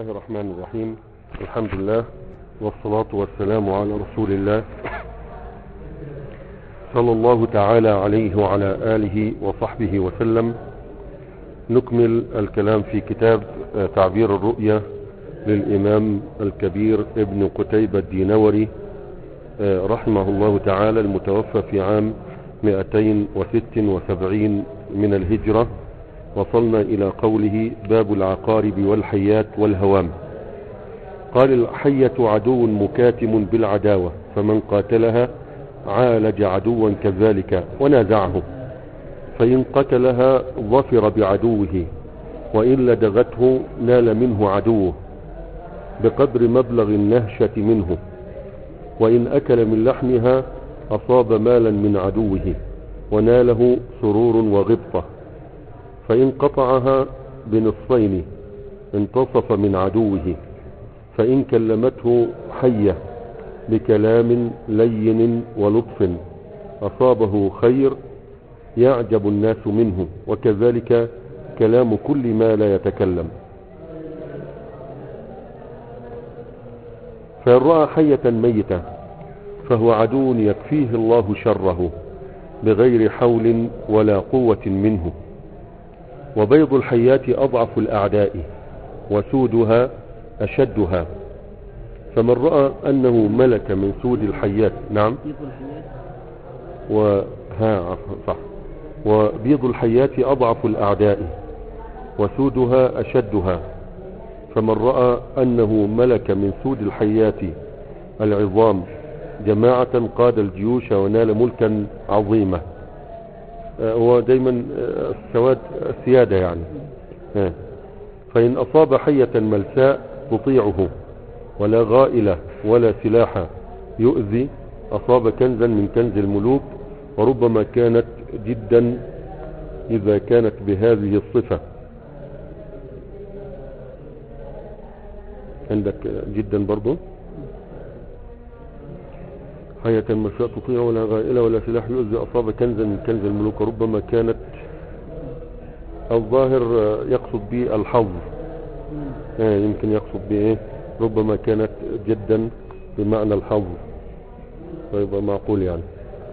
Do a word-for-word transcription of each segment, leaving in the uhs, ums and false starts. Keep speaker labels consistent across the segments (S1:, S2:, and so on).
S1: الله الرحمن الرحيم. الحمد لله والصلاة والسلام على رسول الله صلى الله تعالى عليه وعلى آله وصحبه وسلم. نكمل الكلام في كتاب تعبير الرؤية للإمام الكبير ابن قتيبة الدينوري رحمه الله تعالى، المتوفى في عام مئتين وست وسبعين من الهجرة. وصلنا إلى قوله: باب العقارب والحيات والهوام. قال: الحية عدو مكاتم بالعداوة، فمن قاتلها عالج عدوا كذلك ونازعه، فإن قتلها ظفر بعدوه، وإن لدغته نال منه عدوه بقدر مبلغ النهشة منه، وإن أكل من لحمها أصاب مالا من عدوه وناله سرور وغبطة، فإن قطعها بنصفين انتصف من عدوه، فإن كلمته حية بكلام لين ولطف أصابه خير يعجب الناس منه، وكذلك كلام كل ما لا يتكلم. فإن رأى حية ميتة فهو عدو يكفيه الله شره بغير حول ولا قوة منه. وبيض الحيات أضعف الأعداء وسودها أشدها، فمن رأى أنه ملك من سود الحيات. نعم، وها صح. وبيض الحيات أضعف الأعداء وسودها أشدها، فمن رأى أنه ملك من سود الحيات العظام جماعة قاد الجيوش ونال ملكا عظيما. هو دايما السواد السيادة يعني. فإن أصاب حية ملساء تطيعه ولا غائلة ولا سلاح يؤذي، أصاب كنزا من كنز الملوك، وربما كانت جدا إذا كانت بهذه الصفة. عندك جدا برضو: حية ملساء تطيع ولا غائلة ولا سلاح يؤذي، أصاب كنزا من كنز الملوك، وربما كانت الظاهر يقصد به الحظ. آه يمكن يقصد به ربما كانت جدا بمعنى الحظ، فيبقى معقول يعني.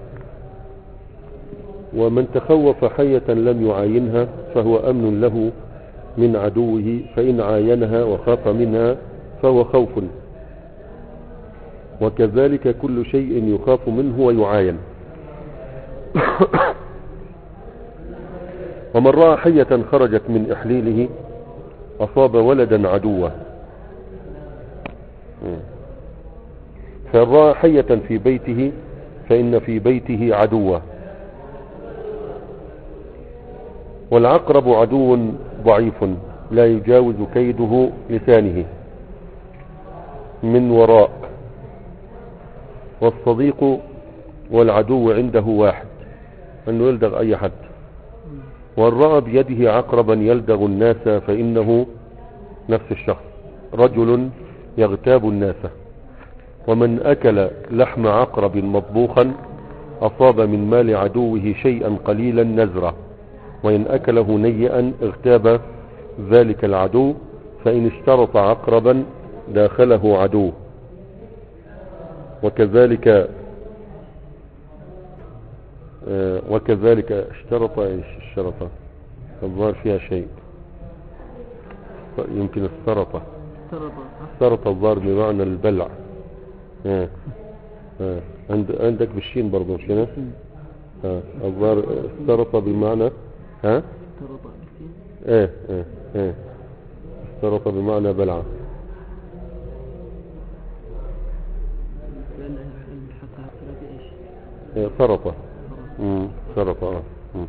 S1: ومن تخوف حية لم يعاينها فهو أمن له من عدوه، فإن عاينها وخاف منها فهو خوف، وكذلك كل شيء يخاف منه ويعاين. ومن رأى حية خرجت من إحليله أصاب ولدا عدوا، فإن رأى حية في بيته فإن في بيته عدوا. والعقرب عدو ضعيف لا يجاوز كيده لسانه من وراء، والصديق والعدو عنده واحد، أنه يلدغ أي حد. وإن رأى بيده عقربا يلدغ الناس فإنه نفس الشخص، رجل يغتاب الناس. ومن أكل لحم عقرب مطبوخا أصاب من مال عدوه شيئا قليلا نزرة، وإن أكله نيئا اغتاب ذلك العدو، فإن اشترط عقربا داخله عدو. وكذلك آه وكذلك اشترط ايش الشرطة الظاهر فيها شيء، يمكن السرطة السرطة الظاهر بمعنى البلع. آه. آه. عند عندك بالشين برضو مش هنا؟ آه. الظاهر السرطة بمعنى ها ايه ايه ايه السرطة بمعنى بلع. سرطة سرطة.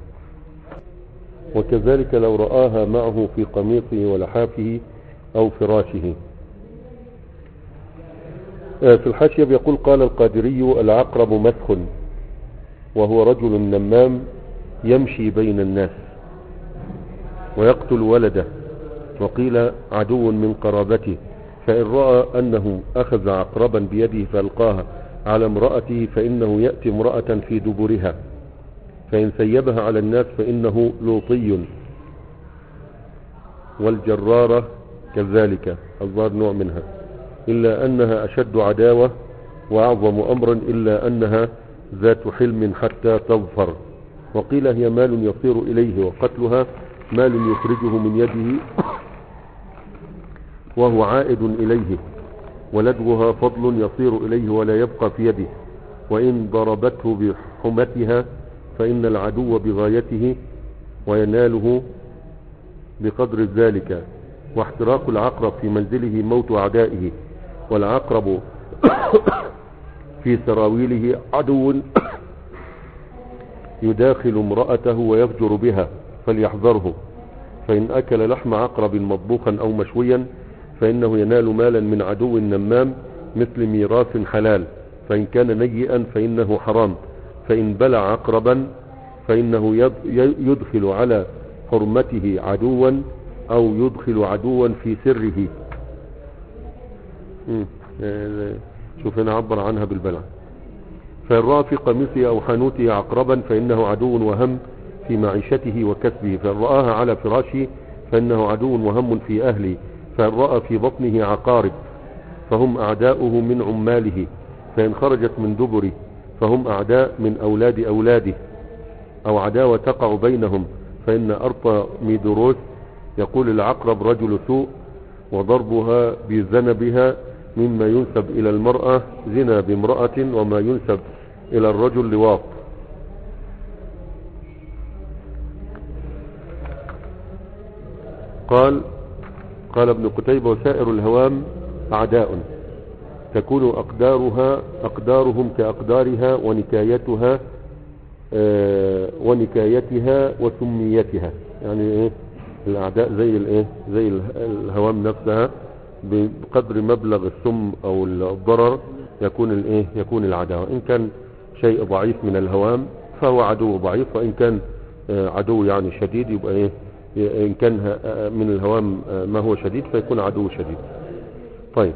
S1: وكذلك لو رآها معه في قميصه ولحافه أو فراشه. في الحاشية بيقول: قال القادري: العقرب مسخ، وهو رجل نمام يمشي بين الناس ويقتل ولده، وقيل عدو من قرابته. فإن رأى أنه أخذ عقربا بيده فألقاها على امرأته فإنه يأتي امرأة في دبرها، فإن سيبها على الناس فإنه لوطي. والجرارة كذلك، الظاهر نوع منها، إلا أنها أشد عداوة وأعظم أمرا، إلا أنها ذات حلم حتى تظفر. وقيل هي مال يصير إليه، وقتلها مال يخرجه من يده وهو عائد إليه، ولدغها فضل يصير إليه ولا يبقى في يده، وإن ضربته بحمتها فإن العدو بغايته ويناله بقدر ذلك. واحتراق العقرب في منزله موت أعدائه، والعقرب في سراويله عدو يداخل امرأته ويفجر بها فليحذره، فإن أكل لحم عقرب مطبوخا أو مشويا فإنه ينال مالا من عدو نمام مثل ميراث حلال، فإن كان نيئا فإنه حرام، فإن بلع عقربا فإنه يدخل على حرمته عدوا أو يدخل عدوا في سره. شوف هنا عبر عنها بالبلع. فإن رأى في قميصه أو حانوته عقربا فإنه عدو وهم في معيشته وكسبه، فإن رآها على فراشه فإنه عدو وهم في أهله، فإن رأى في بطنه عقارب فهم أعداؤه من عماله، فإن خرجت من دبره فهم أعداء من أولاد أولاده، أو عداوة تقع بينهم. فإن أرطى ميدروس يقول العقرب رجل سوء، وضربها بذنبها مما ينسب إلى المرأة زنا بامرأة، وما ينسب إلى الرجل لواط. قال قال ابن قتيبة وسائر الهوام أعداء تكون أقدارها أقدارهم كأقدارها ونكايتها آه ونكايتها وسميتها، يعني إيه الأعداء زي الإيه زي الهوام نفسها، بقدر مبلغ السم أو الضرر يكون الإيه يكون العداوة. إن كان شيء ضعيف من الهوام فهو عدو ضعيف، وإن كان آه عدو يعني شديد يبقى إيه إن كان من الهوام ما هو شديد فيكون عدو شديد. طيب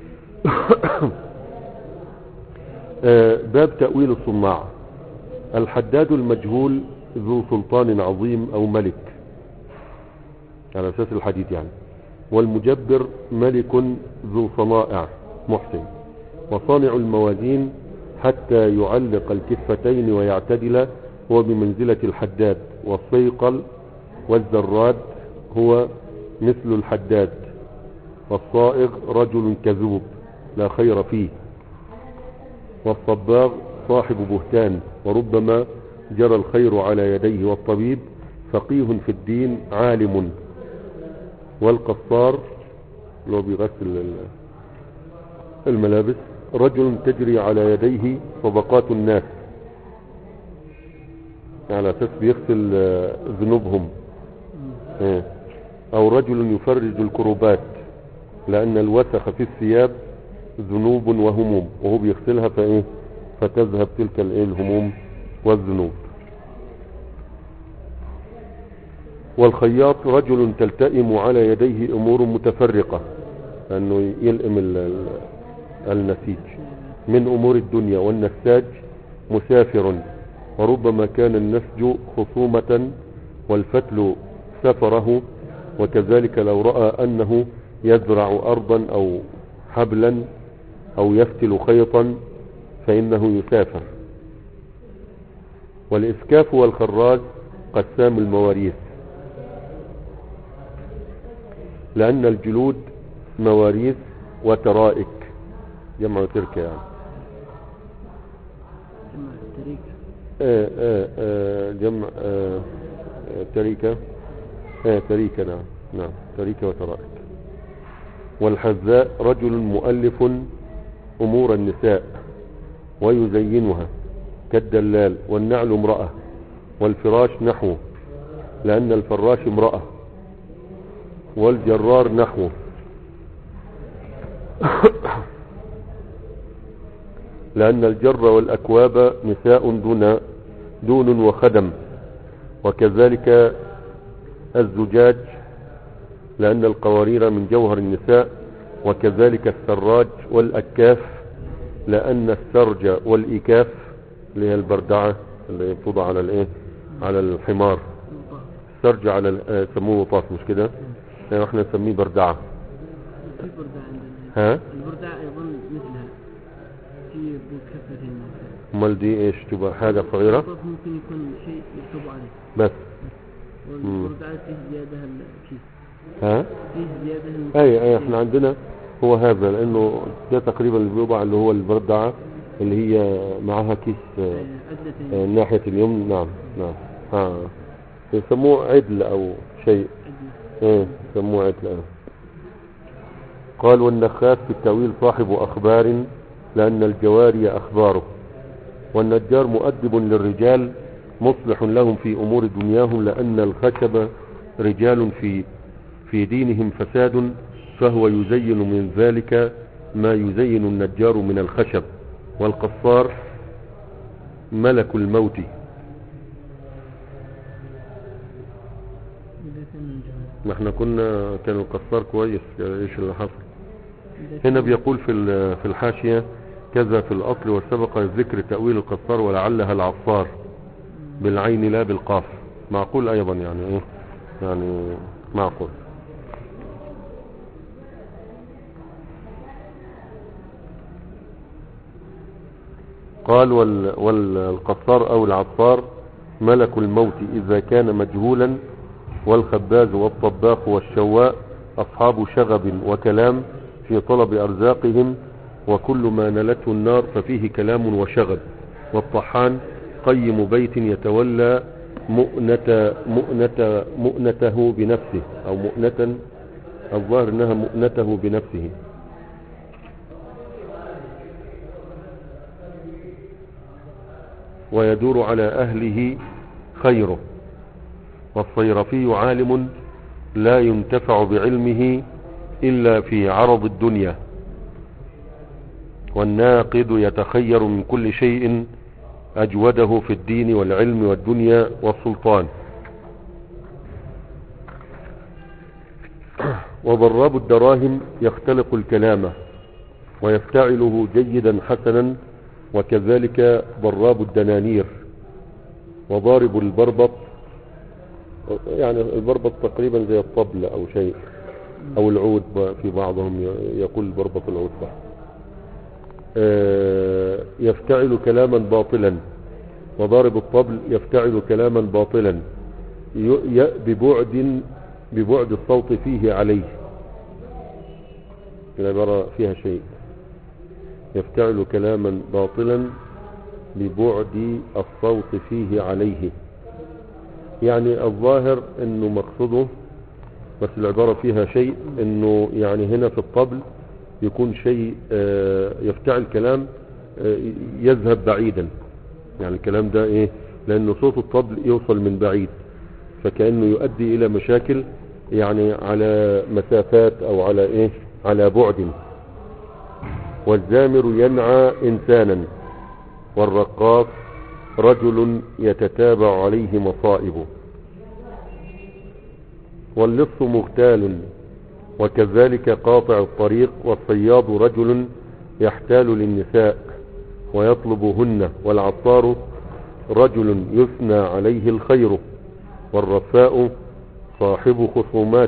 S1: باب تأويل الصناع. الحداد المجهول ذو سلطان عظيم أو ملك على أساس الحديد يعني، والمجبر ملك ذو صنائع محسن، وصانع الموازين حتى يعلق الكفتين ويعتدل هو بمنزلة الحداد، والصيقل والزراد هو مثل الحداد، والصائغ رجل كذوب لا خير فيه، والصباغ صاحب بهتان وربما جرى الخير على يديه، والطبيب فقيه في الدين عالم، والقصار لو بيغسل الملابس رجل تجري على يديه صدقات الناس، على اساس بيغسل ذنوبهم، او رجل يفرج الكروبات لان الوسخ في الثياب ذنوب وهموم، وهو بيغسلها فايه فتذهب تلك الايه الهموم والذنوب. والخياط رجل تلتئم على يديه امور متفرقة، لانه يلئم النسيج من امور الدنيا، والنساج مسافر، وربما كان النسج خصومة والفتل سفره، وكذلك لو رأى أنه يزرع أرضا أو حبلا أو يفتل خيطا فإنه يسافر. والإسكاف والخراج قسام المواريث، لأن الجلود مواريث وترائك، جمع تركة يعني آه آه آه جمع آه تريكة آه تريكة نعم نعم تريكة وترائك. والحذاء رجل مؤلف أمور النساء ويزينها كالدلال، والنعل امرأة، والفراش نحوه لأن الفراش امرأة، والجرار نحوه لأن الجر والأكواب نساء دون دون وخدم، وكذلك الزجاج لأن القوارير من جوهر النساء، وكذلك السراج والأكاف لأن السرج والإكاف اللي هي البردعة اللي توضع على الايه على الحمار، السرج على سموه وطاس مش كده، يعني احنا نسميه بردعة.
S2: البردة عندنا.
S1: ها
S2: البردة أيضا مثلها في بكفتين.
S1: امال دي ايش تبقى حاجة صغيرة؟
S2: ممكن يكون شيء يكتب عليه
S1: بس.
S2: والبردة فيه زيادة الكيس.
S1: ها
S2: فيه زيادة.
S1: اي اي احنا عندنا هو هذا، لانه ده تقريبا اللي بيوضع اللي هو البردعة اللي هي معها كيس آه آه ناحية اليمين. نعم نعم. ها يسموه عدل او شيء. ايه يسموه عدل. اه قال والنخاس في التأويل صاحب اخبار لان الجواري اخباره، والنجار مؤدب للرجال مصلح لهم في امور دنياهم، لان الخشب رجال في في دينهم فساد، فهو يزين من ذلك ما يزين النجار من الخشب. والقصار ملك الموت. ما احنا كنا كان القصار كويس. ايش اللي حصل هنا؟ بيقول في في الحاشية كذا في الاصل، وسبق ذكر تأويل القصار ولعلها العصار بالعين لا بالقاف. معقول ايضا يعني ايه يعني معقول. قال وال والقصار او العصار ملك الموت اذا كان مجهولا، والخباز والطباخ والشواء اصحاب شغب وكلام في طلب ارزاقهم، وكل ما نلته النار ففيه كلام وشغب. والطحان قيم بيت يتولى مؤنة مؤنة مؤنته بنفسه او مؤنة، الظاهر انها مؤنته بنفسه. ويدور على اهله خيره. والصيرفي عالم لا ينتفع بعلمه الا في عرض الدنيا. والناقد يتخير من كل شيء اجوده في الدين والعلم والدنيا والسلطان. وضراب الدراهم يختلق الكلام ويفتعله جيدا حسنا، وكذلك ضراب الدنانير. وضارب البربط، يعني البربط تقريبا زي الطبل او شيء، او العود في بعضهم يقول البربط العود صح. يفتعل كلاما باطلا. وضارب الطبل يفتعل كلاما باطلا ببعد ببعد الصوت فيه عليه. العبارة فيها شيء. يفتعل كلاما باطلا ببعد الصوت فيه عليه، يعني الظاهر انه مقصده، بس العبارة فيها شيء، انه يعني هنا في الطبل يكون شيء يفتعل كلام يذهب بعيدا، يعني الكلام ده ايه، لانه صوت الطبل يوصل من بعيد، فكأنه يؤدي الى مشاكل يعني على مسافات او على ايه على بعد. والزامر ينعى انسانا، والرقاص رجل يتتابع عليه مصائبه. واللص مغتال، وكذلك قاطع الطريق. والصياد رجل يحتال للنساء ويطلبهن. والعطار رجل يثنى عليه الخير. والرفاء صاحب خصومات.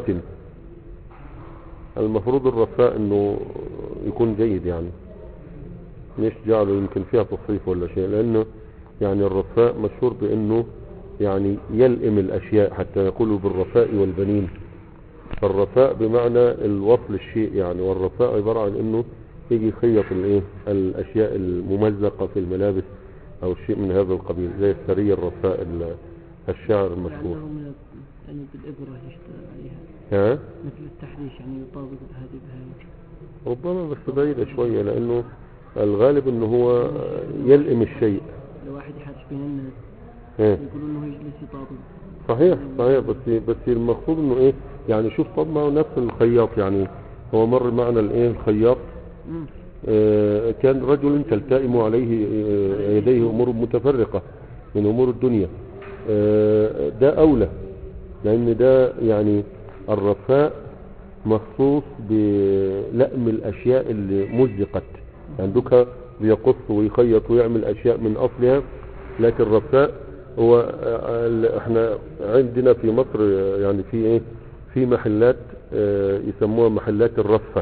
S1: المفروض الرفاء انه يكون جيد، يعني مش جعله يمكن فيها تصريف ولا شيء، لانه يعني الرفاء مشهور بانه يعني يلئم الاشياء، حتى يقولوا بالرفاء والبنين. فالرفاء بمعنى الوصل الشيء يعني، والرفاء عبارة عن انه يجي يخيط الايه الاشياء الممزقة في الملابس او شيء من هذا القبيل، زي السرية الرفاء الشاعر المشهور.
S2: يعني بالإبرة يشتغل عليها،
S1: ها
S2: مثل التحريش، يعني يطابق هذه بهذه.
S1: ربما بس بعيدة شوية، لانه الغالب انه هو يلئم الشيء.
S2: لو واحد يحرش بين الناس يقولون انه يجلس يطابق.
S1: صحيح صحيح، بس بس المقصود انه ايه يعني، شوف طب ما هو نفس الخياط، يعني هو مر معنا الايه الخياط آه كان رجل تلتئم عليه آه يديه امور متفرقة من امور الدنيا. آه ده اولى، لان ده يعني الرفاء مخصوص بلأم الاشياء اللي مزقت، عندك بيقص ويخيط ويعمل اشياء من اصلها. لكن الرفاء هو احنا عندنا في مصر يعني في ايه في محلات اه يسموها محلات الرفة،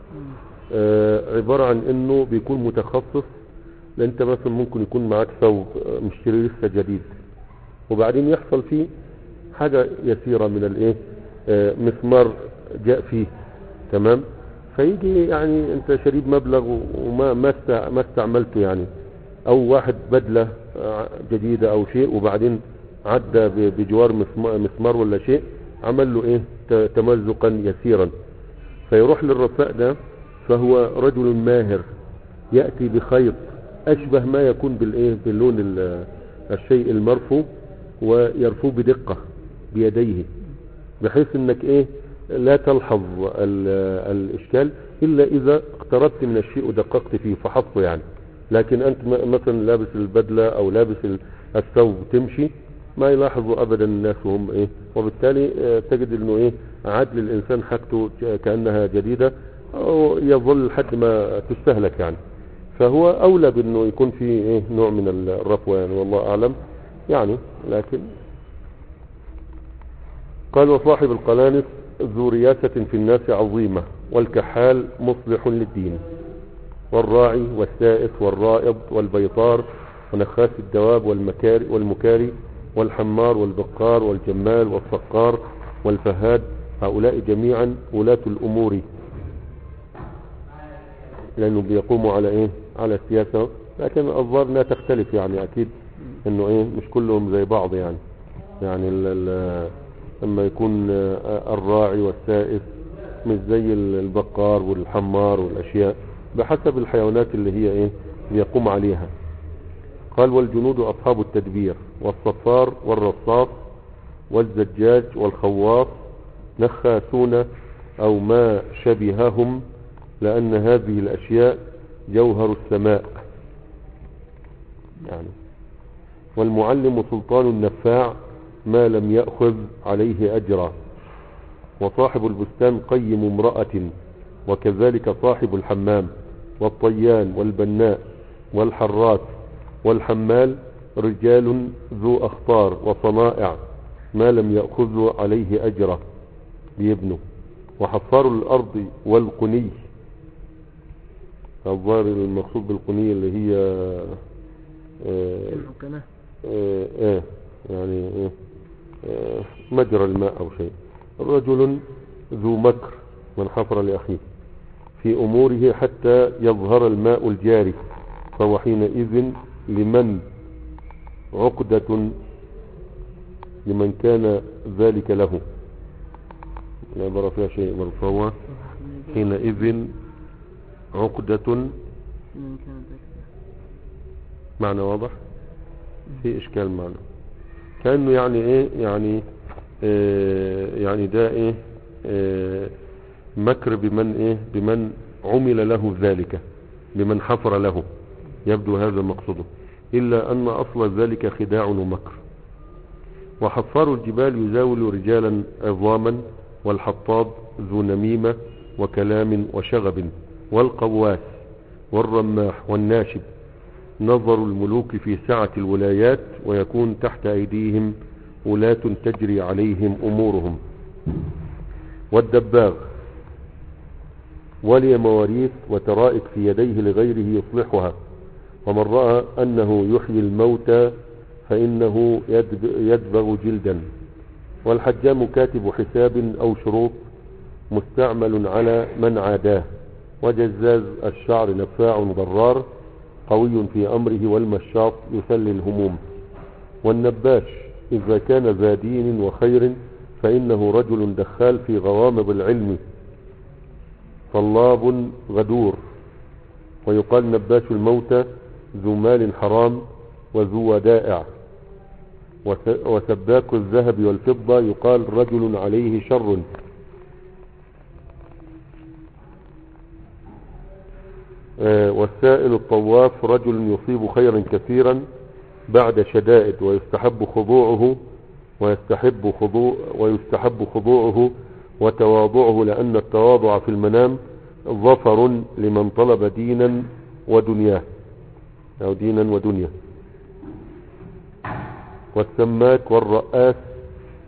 S1: آه عبارة عن انه بيكون متخصص. لان انت مثلا ممكن يكون معاك ثوب آه، مشتري لسه جديد، وبعدين يحصل فيه حاجة يسيرة من الايه، آه مسمار جاء فيه، تمام، فيجي يعني انت شريب مبلغ وما ما است- ما استعملته يعني، او واحد بدلة آه، جديدة او شيء، وبعدين عدى ب- بجوار مسم- مسمار ولا شيء، عمل له ايه ت- تمزقا يسيرا، فيروح للرفاء ده، فهو رجل ماهر يأتي بخيط أشبه ما يكون بالإيه باللون ال- الشيء المرفو، ويرفوه بدقة بيديه، بحيث انك ايه لا تلحظ ال- الاشكال الا اذا اقتربت من الشيء ودققت فيه فحصه يعني. لكن انت م- مثلا لابس البدلة او لابس ال- الثوب تمشي، ما يلاحظوا ابدا الناس وهم ايه، وبالتالي آه، تجد انه ايه عاد للانسان حاجته ك- كانها جديدة، او يظل لحد ما تستهلك يعني. فهو اولى بانه يكون في ايه نوع من الرفوة يعني، والله اعلم يعني. لكن قال وصاحب القلانس ذو رياسة في الناس عظيمة، والكحال مصلح للدين، والراعي والسائس والرائض والبيطار ونخاس الدواب والمكاري والمكاري والحمار والبقار والجمال والصقار والفهاد، هؤلاء جميعا ولاة الأمور، لأنه بيقوموا على إيه على السياسة. لكن الظاهر لا تختلف يعني، أكيد إنه إيه مش كلهم زي بعض يعني. يعني ال ال لما يكون آه، الراعي والسائس مش زي البقار والحمار والأشياء، بحسب الحيوانات اللي هي إيه بيقوم عليها. قال والجنود أصحاب التدبير، والصفار والرصاص والزجاج والخواص نخاسون أو ما شبههم، لأن هذه الأشياء جوهر السماء يعني. والمعلم سلطان النفاع ما لم يأخذ عليه أجرا، وصاحب البستان قيم امرأة، وكذلك صاحب الحمام والطيان والبناء والحراس والحمال رجال ذو أخطار وصنائع ما لم يأخذوا عليه أجرا بيبنوا. وحفار الأرض والقني، الظاهر المقصود بالقنية اللي هي آه
S2: الحكمة
S1: آه آه يعني آه آه مجرى الماء أو شيء. رجل ذو مكر من حفر لأخيه في أموره حتى يظهر الماء الجاري، فهو حينئذ لمن عقدة لمن كان ذلك له. العبارة فيها شيء مرفوع، حينئذ عقدة
S2: من كان ذلك
S1: معنى واضح، في إشكال معنى كأنه يعني إيه يعني آه يعني ده إيه آه مكر بمن إيه بمن عمل له ذلك، بمن حفر له، يبدو هذا مقصوده، إلا أن أصل ذلك خداع ومكر. وحفار الجبال يزاول رجالا عظاما، والحطاب ذو نميمة وكلام وشغب، والقواس والرماح والناشب نظر الملوك في سعة الولايات، ويكون تحت أيديهم ولاة تجري عليهم أمورهم. والدباغ ولي مواريث وترائك في يديه لغيره يصلحها، ومن رأى أنه يحيي الموتى فإنه يدبغ جلدا. والحجام كاتب حساب أو شروط مستعمل على من عاداه. وجزاز الشعر نفاع ضرار قوي في أمره، والمشاط يسلي الهموم. والنباش إذا كان ذا دين وخير فإنه رجل دخال في غوامض العلم طلاب غدور. ويقال نباش الموتى ذو مال حرام وذو ودائع. وسباك الذهب والفضة يقال رجل عليه شر. آه والسائل الطواف رجل يصيب خيرا كثيرا بعد شدائد، ويستحب خضوعه ويستحب خضوع ويستحب خضوعه وتواضعه، لأن التواضع في المنام ظفر لمن طلب دينا ودنياه أو دينا ودنيا. والسماك والرؤاس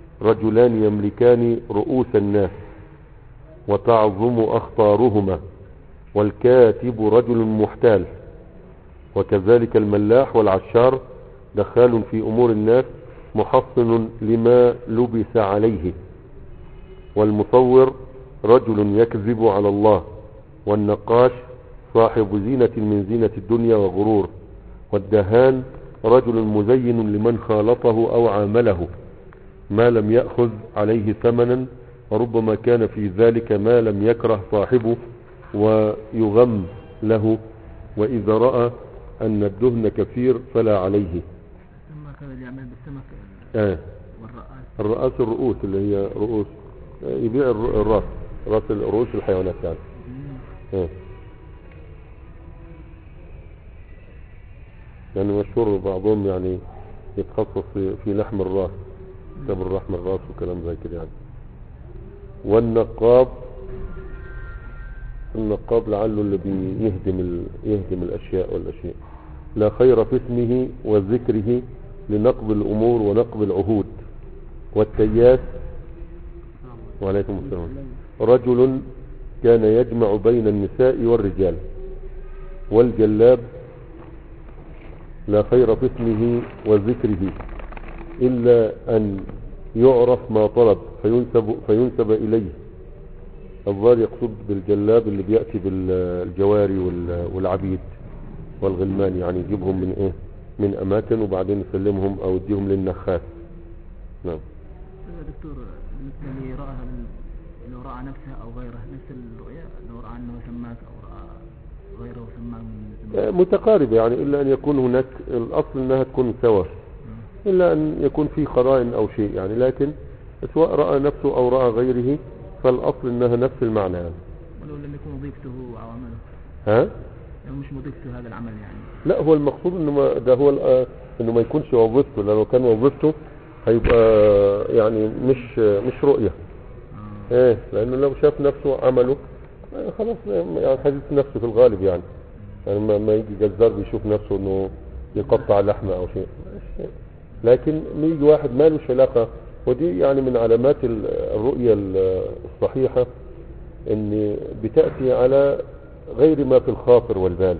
S1: رجلان يملكان رؤوس الناس وتعظم أخطارهما، والكاتب رجل محتال، وكذلك الملاح والعشار دخال في أمور الناس محصن لما لبس عليه، والمصور رجل يكذب على الله، والنقاش صاحب زينة من زينة الدنيا وغرور، والدهان رجل مزين لمن خالطه أو عامله ما لم يأخذ عليه ثمنا، وربما كان في ذلك ما لم يكره صاحبه ويغم له، وإذا رأى أن الدهن كثير فلا عليه.
S2: ثم كان يعمل بالسمك
S1: آه.
S2: والرأس.
S1: الرأس الرؤوس اللي هي رؤوس، يبيع الر- الرأس، رأس رؤوس الحيوانات يعني. آه. يعني مشهور بعضهم يعني يتخصص في, في لحم الراس، تمر لحم الراس وكلام زي كده يعني. والنقاب، النقاب لعله اللي بيهدم ال... يهدم الأشياء والأشياء. لا خير في اسمه وذكره لنقض الأمور ونقض العهود. والتياس، وعليكم السلام، رجل كان يجمع بين النساء والرجال. والجلاب لا خير في اسمه وذكره إلا أن يعرف ما طلب فينسب, فينسب إليه. الظاهر يقصد بالجلاب اللي بيأتي بالجواري والعبيد والغلمان، يعني يجيبهم من إيه، من أماكن وبعدين يسلمهم أو يديهم للنخاس. نعم.
S2: يا دكتور، بالنسبة لي رأى لو رأى نفسه أو غيره نفس الرؤيا، لو رأى أنه سماك أو رأى غيره سماه
S1: متقاربة يعني، إلا أن يكون هناك الأصل أنها تكون سوا، إلا أن يكون في قرائن أو شيء يعني، لكن سواء رأى نفسه أو رأى غيره فالأصل أنها نفس المعنى يعني.
S2: ولو لم يكن وظيفته أو عمله،
S1: ها؟
S2: لو مش وظيفته هذا العمل يعني.
S1: لا، هو المقصود إنه ما ده هو الآ- إنه ما يكونش وظيفته، لأنه كان وظيفته هيبقى يعني مش مش رؤية.
S2: آه.
S1: إيه، لأنه لو شاف نفسه عمله آه، خلاص يعني حديث نفسه في الغالب يعني. يعني ما ما يجي جزار بيشوف نفسه إنه يقطع لحمة أو شيء، لكن يجي واحد ما لهش علاقة. ودي يعني من علامات ال- الرؤية ال- الصحيحة، ان بتأتي على غير ما في الخاطر والبال،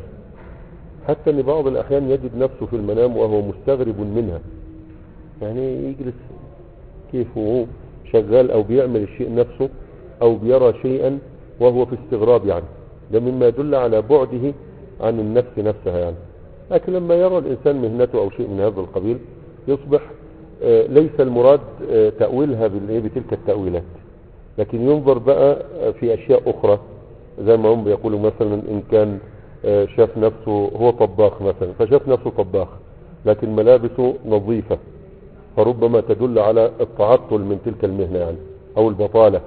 S1: حتى ان بعض الاحيان يجد نفسه في المنام وهو مستغرب منها، يعني يجلس كيف وهو شغال او بيعمل الشيء نفسه او بيرى شيئا وهو في استغراب يعني. ده مما يدل على بعده عن النفس نفسها يعني. لكن لما يرى الانسان مهنته او شيء من هذا القبيل يصبح آه، ليس المراد آه، تأويلها بالإيه بتلك التأويلات، لكن ينظر بقى آه، في أشياء أخرى، زي ما هم بيقولوا مثلا إن كان آه، شاف نفسه هو طباخ مثلا، فشاف نفسه طباخ لكن ملابسه نظيفة، فربما تدل على التعطل من تلك المهنة يعني، أو البطالة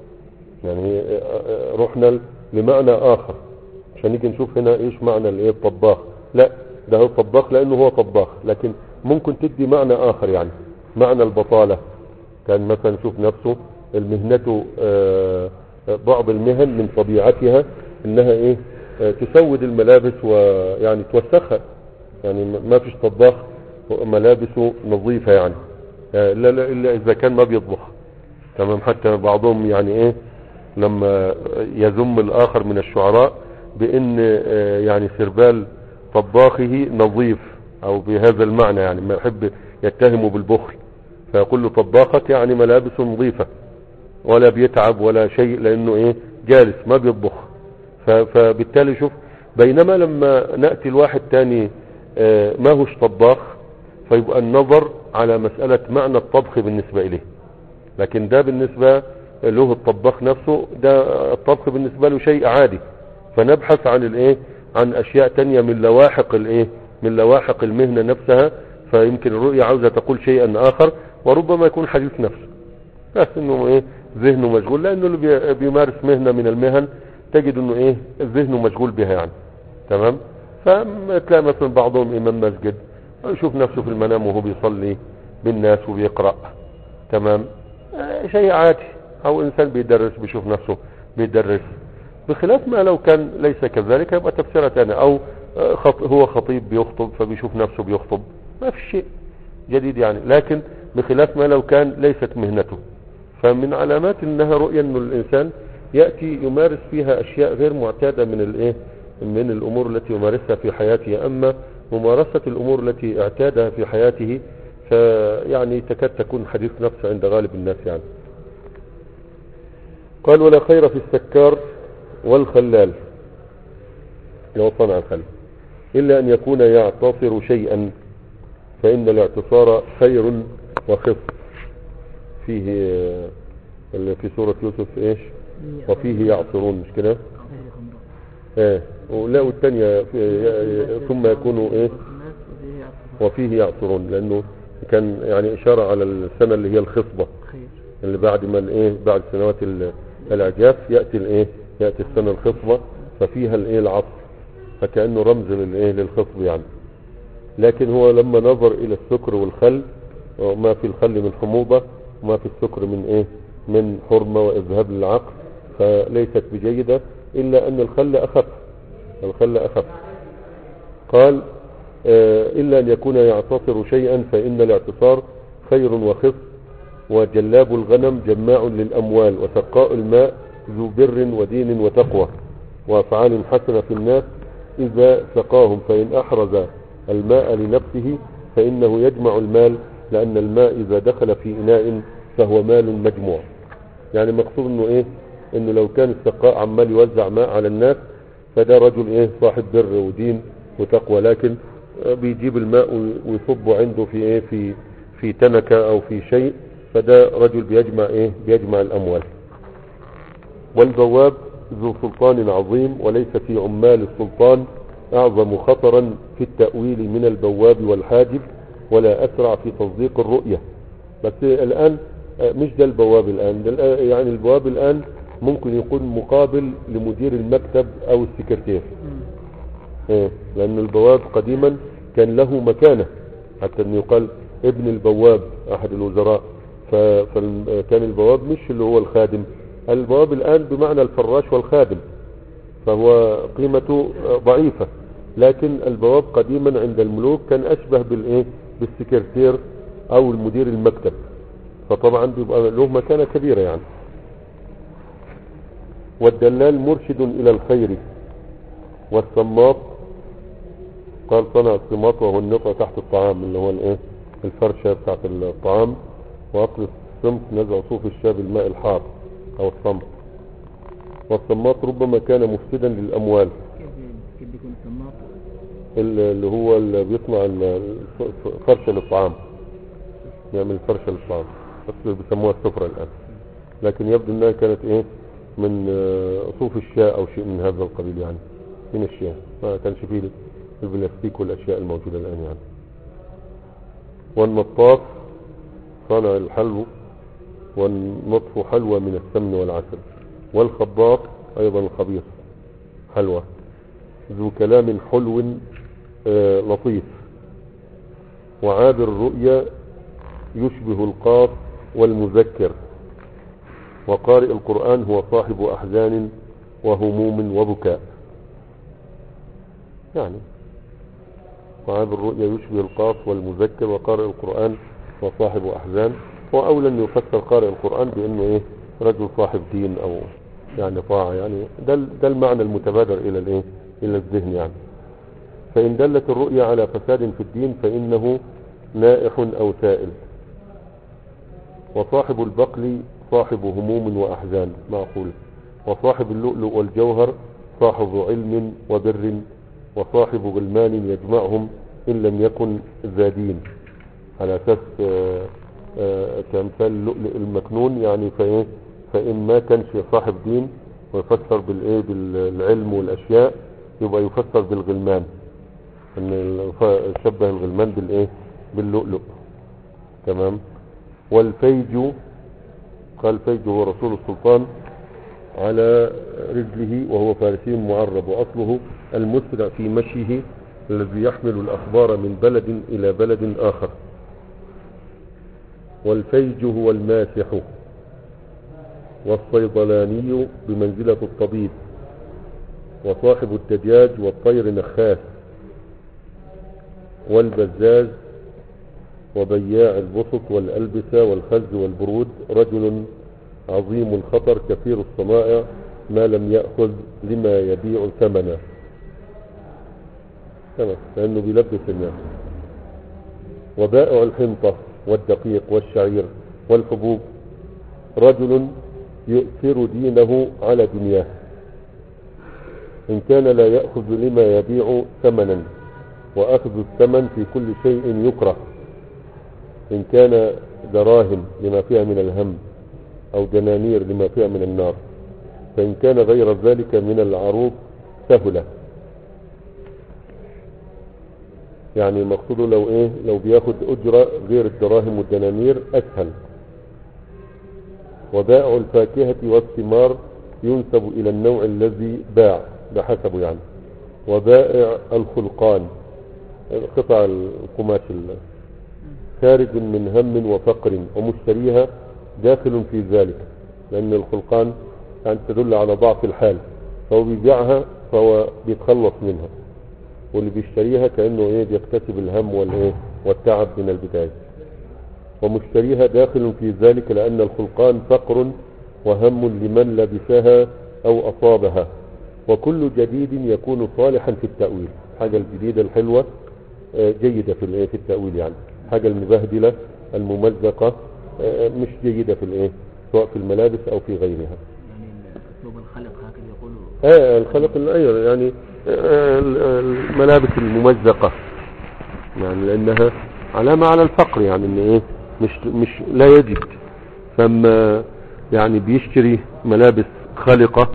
S1: يعني. آه، آه، رحنا لمعنى آخر عشان نيجي نشوف هنا إيش معنى الإيه الطباخ. لا، ده هو طباخ لأنه هو طباخ، لكن ممكن تدي معنى آخر يعني، معنى البطالة. كان مثلا يشوف نفسه المهنة آه، بعض المهن من طبيعتها انها ايه آه، تسود الملابس ويعني توسخها، يعني ما فيش طباخ ملابسه نظيفة يعني آه، لا لا الا اذا كان ما بيطبخ. تمام. حتى بعضهم يعني ايه لما يذم الاخر من الشعراء بان آه، يعني سربال طباخه نظيف او بهذا المعنى، يعني ما يحب يتهمه بالبخل، فيقول له طباخك يعني ملابسه نظيفة ولا بيتعب ولا شيء لانه ايه جالس ما بيطبخ. ف- فبالتالي شوف، بينما لما نأتي الواحد تاني آه، ما هوش طباخ فيبقى النظر على مسألة معنى الطبخ بالنسبة اليه، لكن ده بالنسبة له الطباخ نفسه ده الطبخ بالنسبة له شيء عادي، فنبحث عن الايه عن اشياء تانية من لواحق الايه من لواحق المهنة نفسها. فيمكن الرؤية عاوزة تقول شيئا اخر، وربما يكون حديث نفس، بس انه ايه ذهنه مشغول، لانه اللي بي- بيمارس مهنة من المهن تجد انه ايه ذهنه مشغول بها يعني. تمام. فتلاقي مثلا بعضهم امام مسجد يشوف نفسه في المنام وهو بيصلي بالناس وبيقرأ. تمام. آه، شيء عادي. او انسان بيدرس بيشوف نفسه بيدرس، بخلاف ما لو كان ليس كذلك يبقى تفسيرة ثانية، او آه، خط هو خطيب بيخطب فبيشوف نفسه بيخطب، ما في شيء جديد يعني. لكن بخلاف ما لو كان ليست مهنته، فمن علامات انها رؤية انه الانسان يأتي يمارس فيها أشياء غير معتادة من الإيه من الأمور التي يمارسها في حياته. أما ممارسة الأمور التي اعتادها في حياته فيعني تكاد تكون حديث نفس عند غالب الناس يعني. قال ولا خير في السكار والخلال لو صنع الخل إلا أن يكون يعتصر شيئا فإن الاعتصار خير وخف. فيه اللي في سورة يوسف إيش وفيه يعصرون مش كده ايه ولا والثانية ثم يكونوا ايه وفيه يعصرون لأنه كان يعني إشارة على السنة اللي هي الخصبة اللي بعد ما الايه بعد سنوات العجاف يأتي الايه يأتي السنة الخصبة ففيها الايه العصر فكأنه رمز للايه للخصب يعني. لكن هو لما نظر الى السكر والخل وما في الخل من حموضة وما في السكر من ايه من حرمة واذهاب للعقل فليست بجيدة الا ان الخل اخف الخل اخف. قال آه الا ان يكون يعتصر شيئا فان الاعتصار خير وخف وجلاب الغنم جماع للاموال وسقاء الماء ذو بر ودين وتقوى وافعال حسنة في الناس اذا سقاهم فان احرز الماء لنفسه فانه يجمع المال لان الماء اذا دخل في اناء فهو مال مجموع. يعني مقصود انه ايه انه لو كان السقاء عمال يوزع ماء على الناس فده رجل ايه صاحب بر ودين وتقوى لكن بيجيب الماء ويصبه عنده في ايه في في تنكة او في شيء فده رجل بيجمع ايه بيجمع الاموال. والبواب ذو سلطان عظيم وليس في عمال السلطان اعظم خطرا في التأويل من البواب والحاجب ولا اسرع في تصديق الرؤية. بس الان مش ده البواب الان ده يعني البواب الان ممكن يكون مقابل لمدير المكتب او السكرتير إيه؟ لان البواب قديما كان له مكانة حتى انه يقال ابن البواب احد الوزراء فكان البواب مش اللي هو الخادم. البواب الان بمعنى الفراش والخادم فهو قيمته ضعيفة لكن البواب قديما عند الملوك كان اشبه بالايه بالسكرتير او المدير المكتب فطبعا بيبقى له مكانة كبيرة يعني. والدلال مرشد الى الخير والصماط قال صنع الصماط وهو النقطة تحت الطعام اللي هو الايه الفرشة بتاعت الطعام واقل الصمت نزع صوف الشاب الماء الحار او الصمت. والصماط ربما كان مفسدا للاموال
S2: كيف بيكون الصماط
S1: اللي هو اللي بيصنع فرشة للطعام يعمل فرشة للطعام بس بيسموها السفرة الان لكن يبدو انها كانت ايه من صوف الشاء او شيء من هذا القبيل يعني من الشاء ما كانش فيه البلاستيك والاشياء الموجودة الان يعني. والنطاف صنع الحلو والنطف حلوى من السمن والعسل. والخباط ايضا الخبيث حلوى ذو كلام حلو آه لطيف. وعابر الرؤيا يشبه القاف والمذكر. وقارئ القرآن هو صاحب أحزان وهموم وبكاء يعني. وعابر الرؤيا يشبه القاف والمذكر وقارئ القرآن هو صاحب أحزان وأولا يفسر قارئ القرآن بأنه إيه رجل صاحب دين أو يعني طاعة يعني ده, ده المعنى المتبادر إلى الإيه إلى الذهن يعني. فإن دلت الرؤيا على فساد في الدين فإنه نائح أو سائل. وصاحب البقل صاحب هموم وأحزان معقول. وصاحب اللؤلؤ والجوهر صاحب علم وبر. وصاحب غلمان يجمعهم إن لم يكن ذا دين على أساس كمثال اللؤلؤ المكنون يعني فإيه فإن ما كانش صاحب دين ويفسر بالإيه بالعلم والأشياء يبقى يفسر بالغلمان ان شبه الغلمان بالايه باللؤلؤ تمام. والفيج قال فيج هو رسول السلطان على رجله وهو فارسي معرب واصله المسرع في مشيه الذي يحمل الاخبار من بلد الى بلد اخر. والفيج هو الماسح. والصيدلاني بمنزلة الطبيب. وصاحب الدجاج والطير نخاس. والبزاز وبياع البسط والألبسة والخز والبرود رجل عظيم الخطر كثير الصنائع ما لم يأخذ لما يبيع ثمنا. تمام، لأنه بيلبس الناس. وبائع الحنطة والدقيق والشعير والحبوب رجل يؤثر دينه على دنياه، إن كان لا يأخذ لما يبيع ثمنا، وأخذ الثمن في كل شيء يكره، إن كان دراهم لما فيها من الهم أو دنانير لما فيها من النار، فإن كان غير ذلك من العروض سهلة. يعني المقصود لو ايه لو بياخد اجرة غير الدراهم والدنانير اسهل. وبائع الفاكهة والثمار ينسب الى النوع الذي باع بحسبه يعني. وبائع الخلقان قطع القماش خارج من هم وفقر، ومشتريها داخل في ذلك، لان الخلقان يعني تدل على ضعف الحال، فهو بيبيعها فهو بيتخلص منها، واللي بيشتريها كأنه ايه بيكتسب الهم والايه والتعب من البداية. ومشتريها داخل في ذلك، لأن الخلقان فقر وهم لمن لبسها أو أصابها. وكل جديد يكون صالحا في التأويل، حاجة الجديدة الحلوة جيدة في الايه في التأويل، يعني حاجة المبهدلة الممزقة مش جيدة في الايه سواء في الملابس أو في غيرها.
S2: يعني ثوب الخلق هكذا يقولوا.
S1: اه الخلق الأيضا يعني الملابس الممزقة، يعني لأنها علامة على الفقر، يعني ان ايه مش مش لا يجد، فما يعني بيشتري ملابس خلقة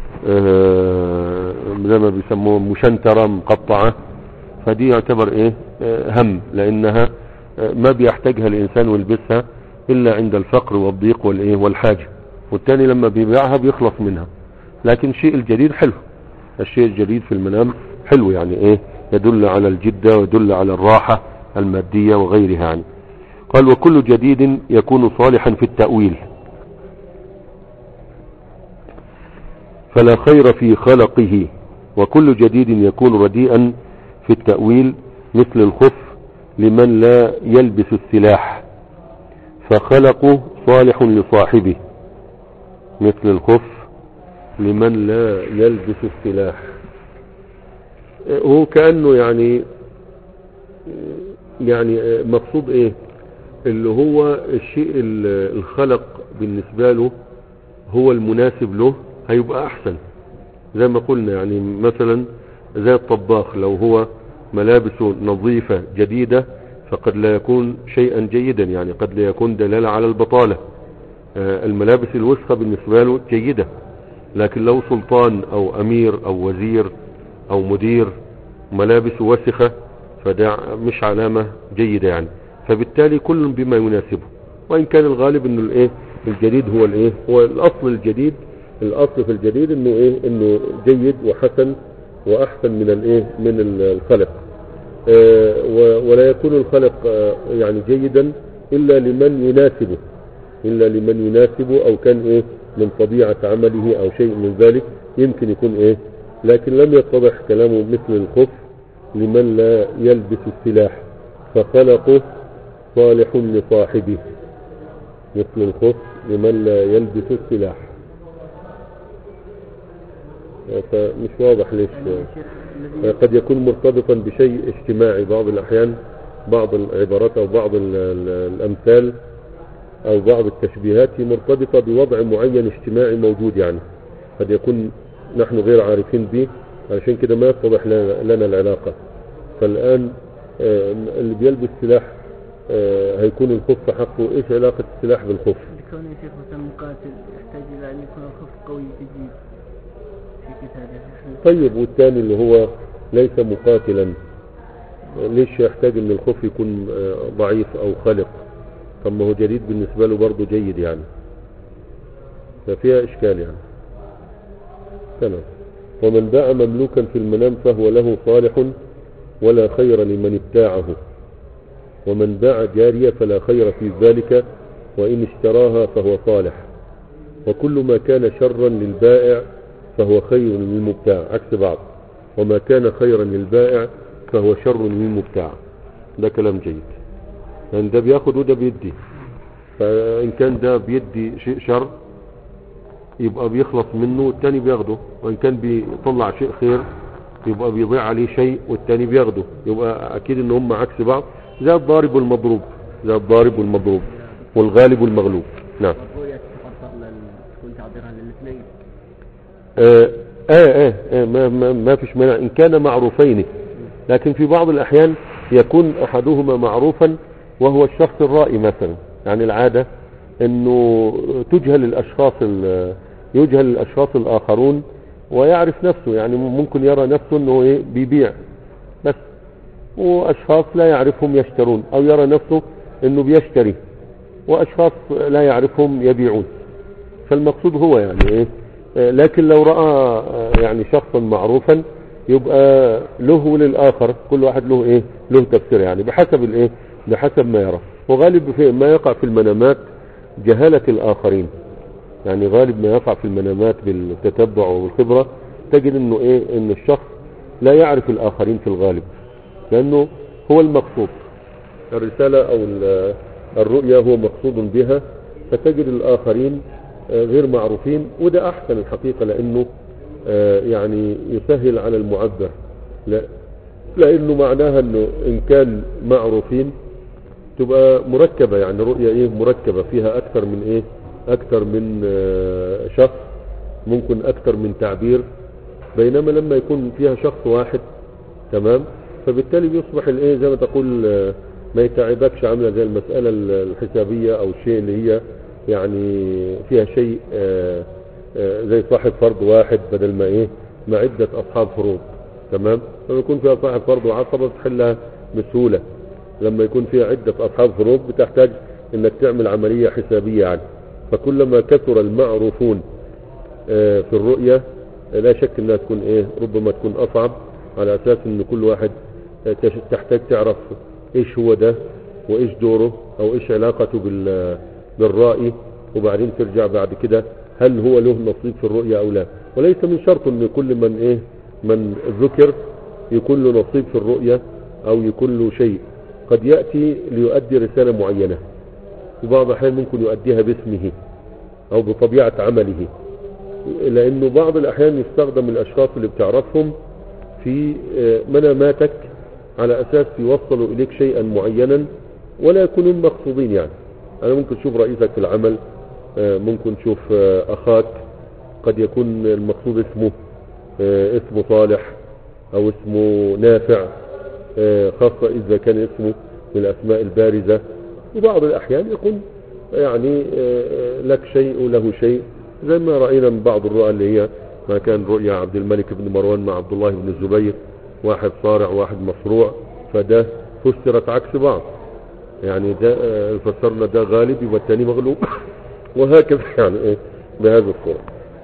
S1: اه زي ما بيسموه مشنترة مقطعة، فدي يعتبر ايه اه هم، لانها اه ما بيحتاجها الانسان ويلبسها الا عند الفقر والضيق والايه والحاجة، والتاني لما بيبيعها بيخلص منها. لكن الشيء الجديد حلو، الشيء الجديد في المنام حلو، يعني ايه يدل على الجدة ويدل على الراحة المادية وغيرها يعني. قال وكل جديد يكون صالحا في التأويل، فلا خير في خلقه. وكل جديد يكون رديئا في التأويل، مثل الخف لمن لا يلبس السلاح فخلقه صالح لصاحبه، مثل الخف لمن لا يلبس السلاح. هو كأنه يعني يعني مقصود ايه اللي هو الشيء الخلق بالنسبة له هو المناسب له هيبقى احسن، زي ما قلنا يعني مثلا زي الطباخ لو هو ملابسه نظيفة جديدة فقد لا يكون شيئا جيدا، يعني قد لا يكون دلالة على البطالة. الملابس الوسخة بالنسبة له جيدة، لكن لو سلطان او امير او وزير او مدير ملابس وسخة فده مش علامة جيدة يعني. فبالتالي كل بما يناسبه، وان كان الغالب انه الايه الجديد هو الايه هو الاصل الجديد، الاصل في الجديد انه ايه انه جيد وحسن واحسن من الايه من الخلق. آه ولا يكون الخلق آه يعني جيدا الا لمن يناسبه الا لمن يناسبه او كان ايه من طبيعة عمله او شيء من ذلك يمكن يكون ايه. لكن لم يتضح كلامه مثل الخف لمن لا يلبس السلاح فخلقه صالح لصاحبه، مثل الخف لمن لا يلبس السلاح. فمش واضح ليش قد يكون مرتبطا بشيء اجتماعي بعض الأحيان، بعض العبارات أو بعض الأمثال أو بعض التشبيهات مرتبطة بوضع معين اجتماعي موجود، يعني قد يكون نحن غير عارفين به، علشان كده ما يتضح لنا العلاقة. فالآن اللي بيلبس سلاح هيكون الخف حقه، ايش علاقة السلاح بالخف؟
S2: كون يا شيخ مثلا مقاتل يحتاج الى ان يكون الخف قوي جديد في قتاله.
S1: طيب والثاني اللي هو ليس مقاتلا ليش يحتاج ان الخف يكون ضعيف او خلق؟ طب ما هو جديد بالنسبة له برضه جيد يعني، ففيها اشكال يعني. تمام. ومن باع مملوكا في المنام فهو له صالح ولا خير لمن ابتاعه، ومن باع جارية فلا خير في ذلك وإن اشتراها فهو صالح. وكل ما كان شرا للبائع فهو خير للمبتاع، عكس بعض. وما كان خيرا للبائع فهو شر للمبتاع. ده كلام جيد، لأن يعني ده بياخد وده بيدي، فإن كان ده بيدي شيء شر يبقى بيخلص منه والتاني بياخده، وإن كان بيطلع شيء خير يبقى بيضيع عليه شيء والتاني بياخده، يبقى أكيد إن هم عكس بعض، زي الضارب والمضروب، زي الضارب والمضروب والغالب والمغلوب. نعم.
S2: الرؤية تفضل تكون تعبيرها للاثنين.
S1: آه آه, آه, آه ما, ما, ما فيش مانع إن كان معروفين، لكن في بعض الأحيان يكون أحدهما معروفا وهو الشخص الرائي مثلا. يعني العادة إنه تجهل الأشخاص يجهل الأشخاص الآخرون ويعرف نفسه، يعني ممكن يرى نفسه إنه إيه بيبيع بس، وأشخاص لا يعرفهم يشترون، أو يرى نفسه إنه بيشتري وأشخاص لا يعرفهم يبيعون. فالمقصود هو يعني إيه، لكن لو رأى يعني شخصا معروفا يبقى له وللآخر كل واحد له إيه له تفسير، يعني بحسب الإيه بحسب ما يرى. وغالب في ما يقع في المنامات جهالة الآخرين، يعني غالب ما يقع في المنامات بالتتبع والخبرة تجد إنه إيه إن الشخص لا يعرف الآخرين في الغالب، لأنه هو المقصود الرسالة أو الرؤية هو مقصود بها، فتجد الآخرين غير معروفين. وده أحسن الحقيقة، لأنه يعني يسهل على المعبر، لا لأنه معناها أنه إن كان معروفين تبقى مركبة، يعني رؤية إيه مركبة فيها أكثر من إيه أكثر من شخص، ممكن أكثر من تعبير. بينما لما يكون فيها شخص واحد تمام، فبالتالي بيصبح الإيه زي ما تقول ما يتعبكش، عاملة زي المسألة الحسابية أو الشيء اللي هي يعني فيها شيء آآ آآ زي صاحب فرض واحد بدل ما إيه ما عدة أصحاب فروض. تمام. لما يكون فيها صاحب فرض وعصبة بتحلها بسهولة، لما يكون فيها عدة أصحاب فروض بتحتاج إنك تعمل عملية حسابية يعني. فكلما كثر المعروفون في الرؤية لا شك انها تكون ايه ربما تكون اصعب، على اساس ان كل واحد تحتاج تعرف ايش هو ده وايش دوره او ايش علاقته بالرائي، وبعدين ترجع بعد كده هل هو له نصيب في الرؤية او لا. وليس من شرط ان كل من ايه من ذكر يكون له نصيب في الرؤية او يكون له شيء، قد يأتي ليؤدي رسالة معينة، وبعض الأحيان ممكن يؤديها باسمه او بطبيعة عمله، لانه بعض الاحيان يستخدم الاشخاص اللي بتعرفهم في مناماتك على اساس يوصلوا اليك شيئا معينا ولا يكونون مقصودين. يعني انا ممكن تشوف رئيسك في العمل، ممكن تشوف اخاك قد يكون المقصود اسمه اسمه صالح او اسمه نافع، خاصة اذا كان اسمه من الاسماء البارزة. وبعض الاحيان يكون يعني لك شيء وله شيء، زي ما رأينا من بعض الرؤى اللي هي ما كان رؤيا عبد الملك بن مروان مع عبد الله بن الزبير، واحد صارع واحد مصروع، فده فسرت عكس بعض، يعني ده فسرنا ده غالب يبقى الثاني مغلوب وهكذا يعني ايه بهذا الصورة.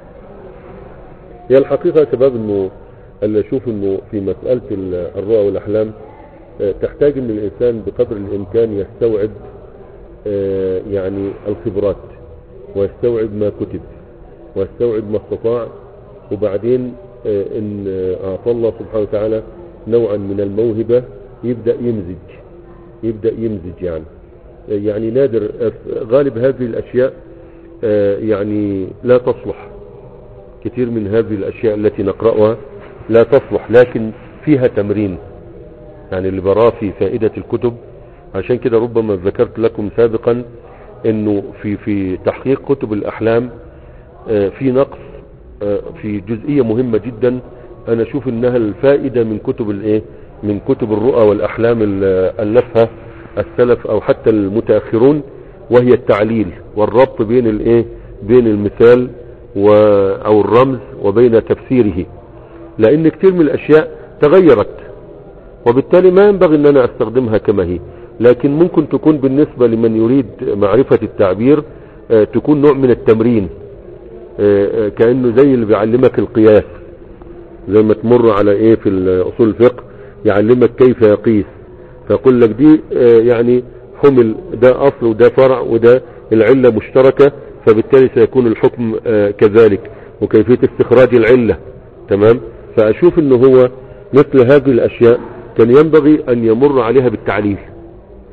S1: هي الحقيقة يا شباب انه اللي اشوف انه في مسألة الرؤى والاحلام تحتاج ان الانسان بقدر الامكان يستوعب يعني الخبرات، ويستوعب ما كتب، ويستوعب ما استطاع، وبعدين ان اعطى الله سبحانه وتعالى نوعا من الموهبة يبدأ يمزج يبدأ يمزج يعني يعني نادر غالب هذه الاشياء يعني لا تصلح، كثير من هذه الاشياء التي نقرأها لا تصلح، لكن فيها تمرين، يعني اللي براه في فائدة الكتب. عشان كده ربما ذكرت لكم سابقا انه في في تحقيق كتب الاحلام في نقص في جزئية مهمة جدا. انا اشوف انها الفائدة من كتب الايه من كتب الرؤى والاحلام اللي الفها السلف او حتى المتاخرون، وهي التعليل والربط بين الايه بين المثال و او الرمز وبين تفسيره، لان كتير من الاشياء تغيرت وبالتالي ما ينبغي ان انا استخدمها كما هي. لكن ممكن تكون بالنسبة لمن يريد معرفة التعبير تكون نوع من التمرين، كأنه زي اللي بيعلمك القياس، زي ما تمر على ايه في اصول الفقه يعلمك كيف يقيس، فيقول لك دي يعني حمل ده اصل وده فرع وده العلة مشتركة، فبالتالي سيكون الحكم كذلك، وكيفية استخراج العلة. تمام. فاشوف انه هو مثل هذه الاشياء كان ينبغي ان يمر عليها بالتعليل،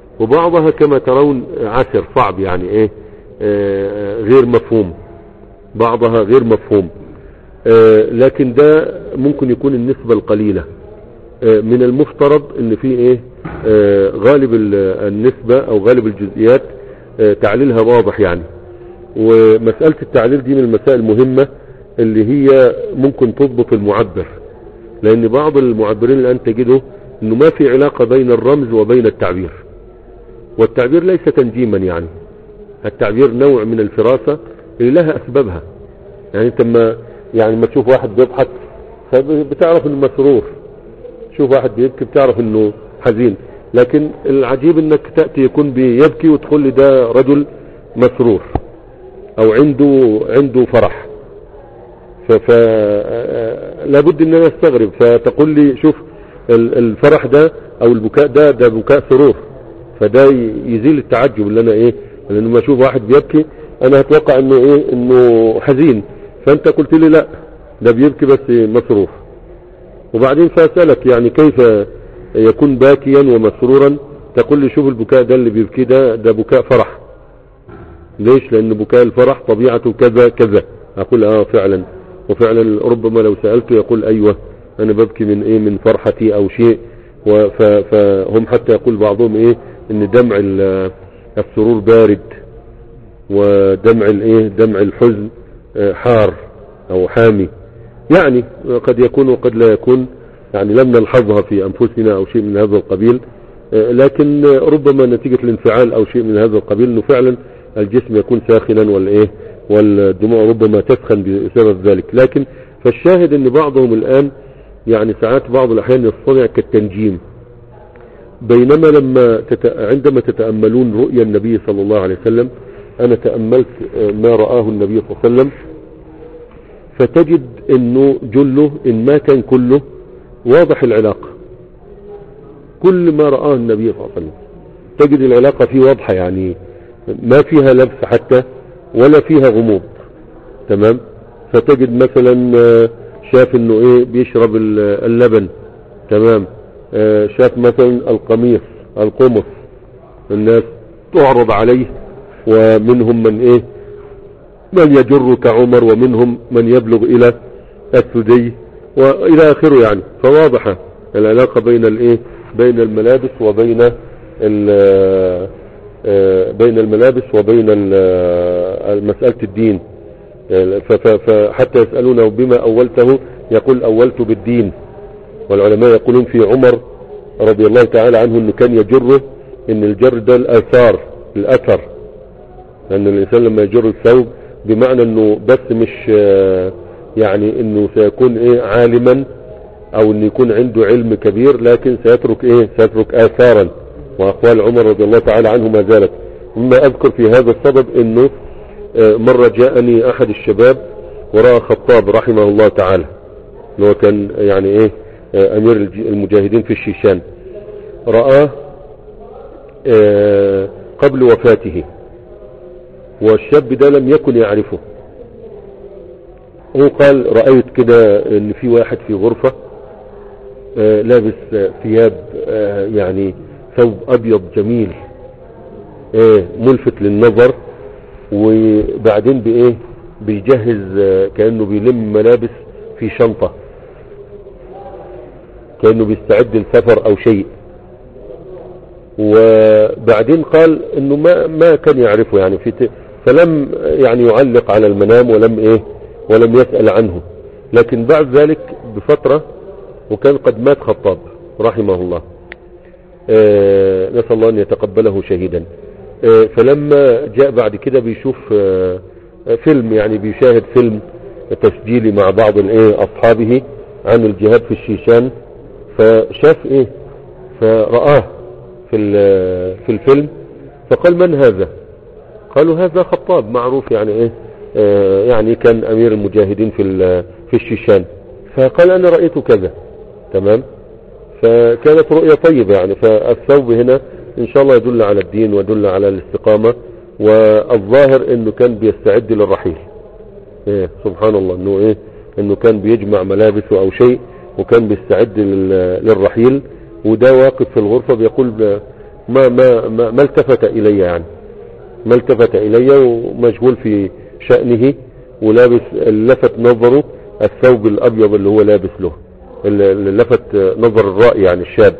S1: وبعضها كما ترون عسر صعب، يعني ايه آه غير مفهوم، بعضها غير مفهوم. آه لكن ده ممكن يكون النسبة القليلة. آه من المفترض ان في ايه آه غالب النسبة او غالب الجزئيات آه تعليلها واضح يعني. ومسألة التعليل دي من المسائل المهمة اللي هي ممكن تضبط المعبر، لان بعض المعبرين الان تجده انه ما في علاقة بين الرمز وبين التعبير، والتعبير ليس تنجيما يعني. التعبير نوع من الفراسة اللي لها اسبابها. يعني انت ما يعني ما تشوف واحد بيضحك بتعرف انه مسرور، تشوف واحد بيبكي بتعرف انه حزين. لكن العجيب انك تأتي يكون بيبكي وتقول لي ده رجل مسرور او عنده عنده فرح، فلابد ان انا استغرب. فتقول لي شوف الفرح ده او البكاء ده ده بكاء سرور، فده يزيل التعجب اللي انا ايه، لانه ما اشوف واحد بيبكي انا هتوقع انه ايه انه حزين، فانت قلت لي لا ده بيبكي بس مسرور. وبعدين فاسألك يعني كيف يكون باكيا ومسرورا، تقول لي شوف البكاء ده اللي بيبكي ده ده بكاء فرح. ليش؟ لان بكاء الفرح طبيعته كذا كذا. اقول اه فعلا، وفعلا ربما لو سألته يقول ايوه انا ببكي من ايه من فرحتي او شيء. فهم حتى يقول بعضهم ايه ان دمع السرور بارد، ودمع الايه دمع الحزن حار او حامي. يعني قد يكون وقد لا يكون، يعني لم نلحظها في انفسنا او شيء من هذا القبيل، لكن ربما نتيجة الانفعال او شيء من هذا القبيل انه فعلا الجسم يكون ساخنا والايه والدموع ربما تسخن بسبب ذلك. لكن فالشاهد ان بعضهم الان يعني ساعات بعض الاحيان يصطنع كالتنجيم، بينما لما تت... عندما تتأملون رؤيا النبي صلى الله عليه وسلم، انا تأملت ما رآه النبي صلى الله عليه وسلم، فتجد انه جله ان ما كان كله واضح العلاقة. كل ما رآه النبي صلى الله عليه وسلم تجد العلاقة فيه واضحة، يعني ما فيها لبس حتى ولا فيها غموض. تمام. فتجد مثلا شاف انه ايه بيشرب اللبن. تمام. شاف مثلا القميص القمص الناس تعرض عليه، ومنهم من ايه من يجر كعمر، ومنهم من يبلغ الى الثدي والى اخره يعني. فواضحة العلاقة بين الايه بين الملابس وبين بين الملابس وبين مسألة الدين. فحتى يسألونه بما أولته يقول أولت بالدين. والعلماء يقولون في عمر رضي الله تعالى عنه انه كان يجره، ان الجر ده الآثار الأثر، لأن الإنسان لما يجر الثوب بمعنى انه بس مش يعني انه سيكون ايه عالما او انه يكون عنده علم كبير، لكن سيترك ايه سيترك آثارا. وأقوال عمر رضي الله تعالى عنه ما زالت. مما أذكر في هذا السبب انه مرة جاءني احد الشباب ورأى خطاب رحمه الله تعالى، اللي هو كان يعني ايه امير المجاهدين في الشيشان، رآه قبل وفاته، والشاب ده لم يكن يعرفه. هو قال رأيت كده ان في واحد في غرفة لابس ثياب يعني ثوب ابيض جميل ملفت للنظر، وبعدين بايه بيجهز كأنه بيلم ملابس في شنطة، كأنه بيستعد للسفر او شيء. وبعدين قال انه ما ما كان يعرفه يعني في ت... فلم يعني يعلق على المنام ولم ايه ولم يسأل عنه. لكن بعد ذلك بفترة، وكان قد مات خطاب رحمه الله، آه نسأل الله ان يتقبله شهيدا. آه فلما جاء بعد كده بيشوف آه فيلم، يعني بيشاهد فيلم تسجيلي مع بعض الايه اصحابه عن الجهاد في الشيشان، فشاف ايه فرآه في في الفيلم، فقال من هذا؟ قالوا هذا خطاب معروف يعني ايه آه يعني كان امير المجاهدين في في الشيشان. فقال انا رأيت كذا. تمام. فكانت رؤية طيبة يعني. فالثوب هنا ان شاء الله يدل على الدين ويدل على الاستقامة، والظاهر انه كان بيستعد للرحيل. ايه سبحان الله، انه ايه انه كان بيجمع ملابسه او شيء وكان بيستعد للرحيل، وده واقف في الغرفة بيقول ما ما ما, ما التفت الي يعني ما التفت الي ومشغول في شأنه، ولابس لفت نظره الثوب الابيض اللي هو لابس له، اللي لفت نظر الرأي يعني الشاب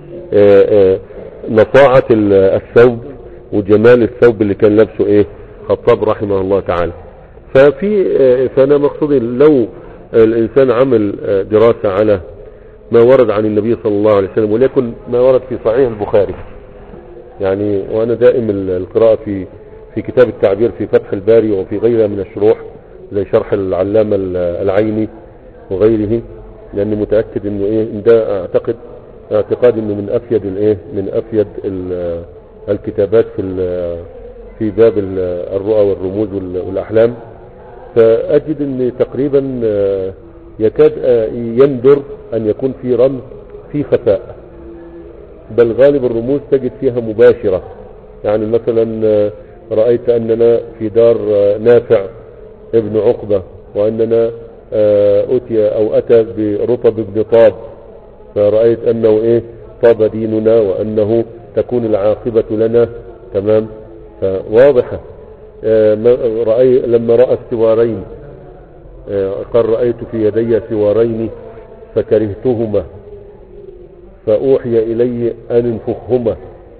S1: نصاعة الثوب وجمال الثوب اللي كان لابسه ايه خطاب رحمه الله تعالى. ففي فانا مقصودي لو الانسان عمل دراسة على ما ورد عن النبي صلى الله عليه وسلم، وليكن ما ورد في صحيح البخاري يعني، وانا دائم القراءة في في كتاب التعبير في فتح الباري وفي غيرها من الشروح زي شرح العلامة العيني وغيره، لاني متأكد انه ايه إن ده اعتقد اعتقاد انه من افيد الايه من افيد الكتابات في في باب الرؤى والرموز والاحلام. فاجد ان تقريبا يكاد يندر ان يكون في رمز في خفاء، بل غالب الرموز تجد فيها مباشرة. يعني مثلا رأيت اننا في دار نافع ابن عقبة، واننا اتي او اتى برطب ابن طاب، فرأيت انه ايه طاب ديننا وانه تكون العاقبة لنا. تمام. فواضحة. رأي لما رأى السوارين قال رأيت في يدي سوارين فكرهتهما فأوحي إلي أن انفخهما.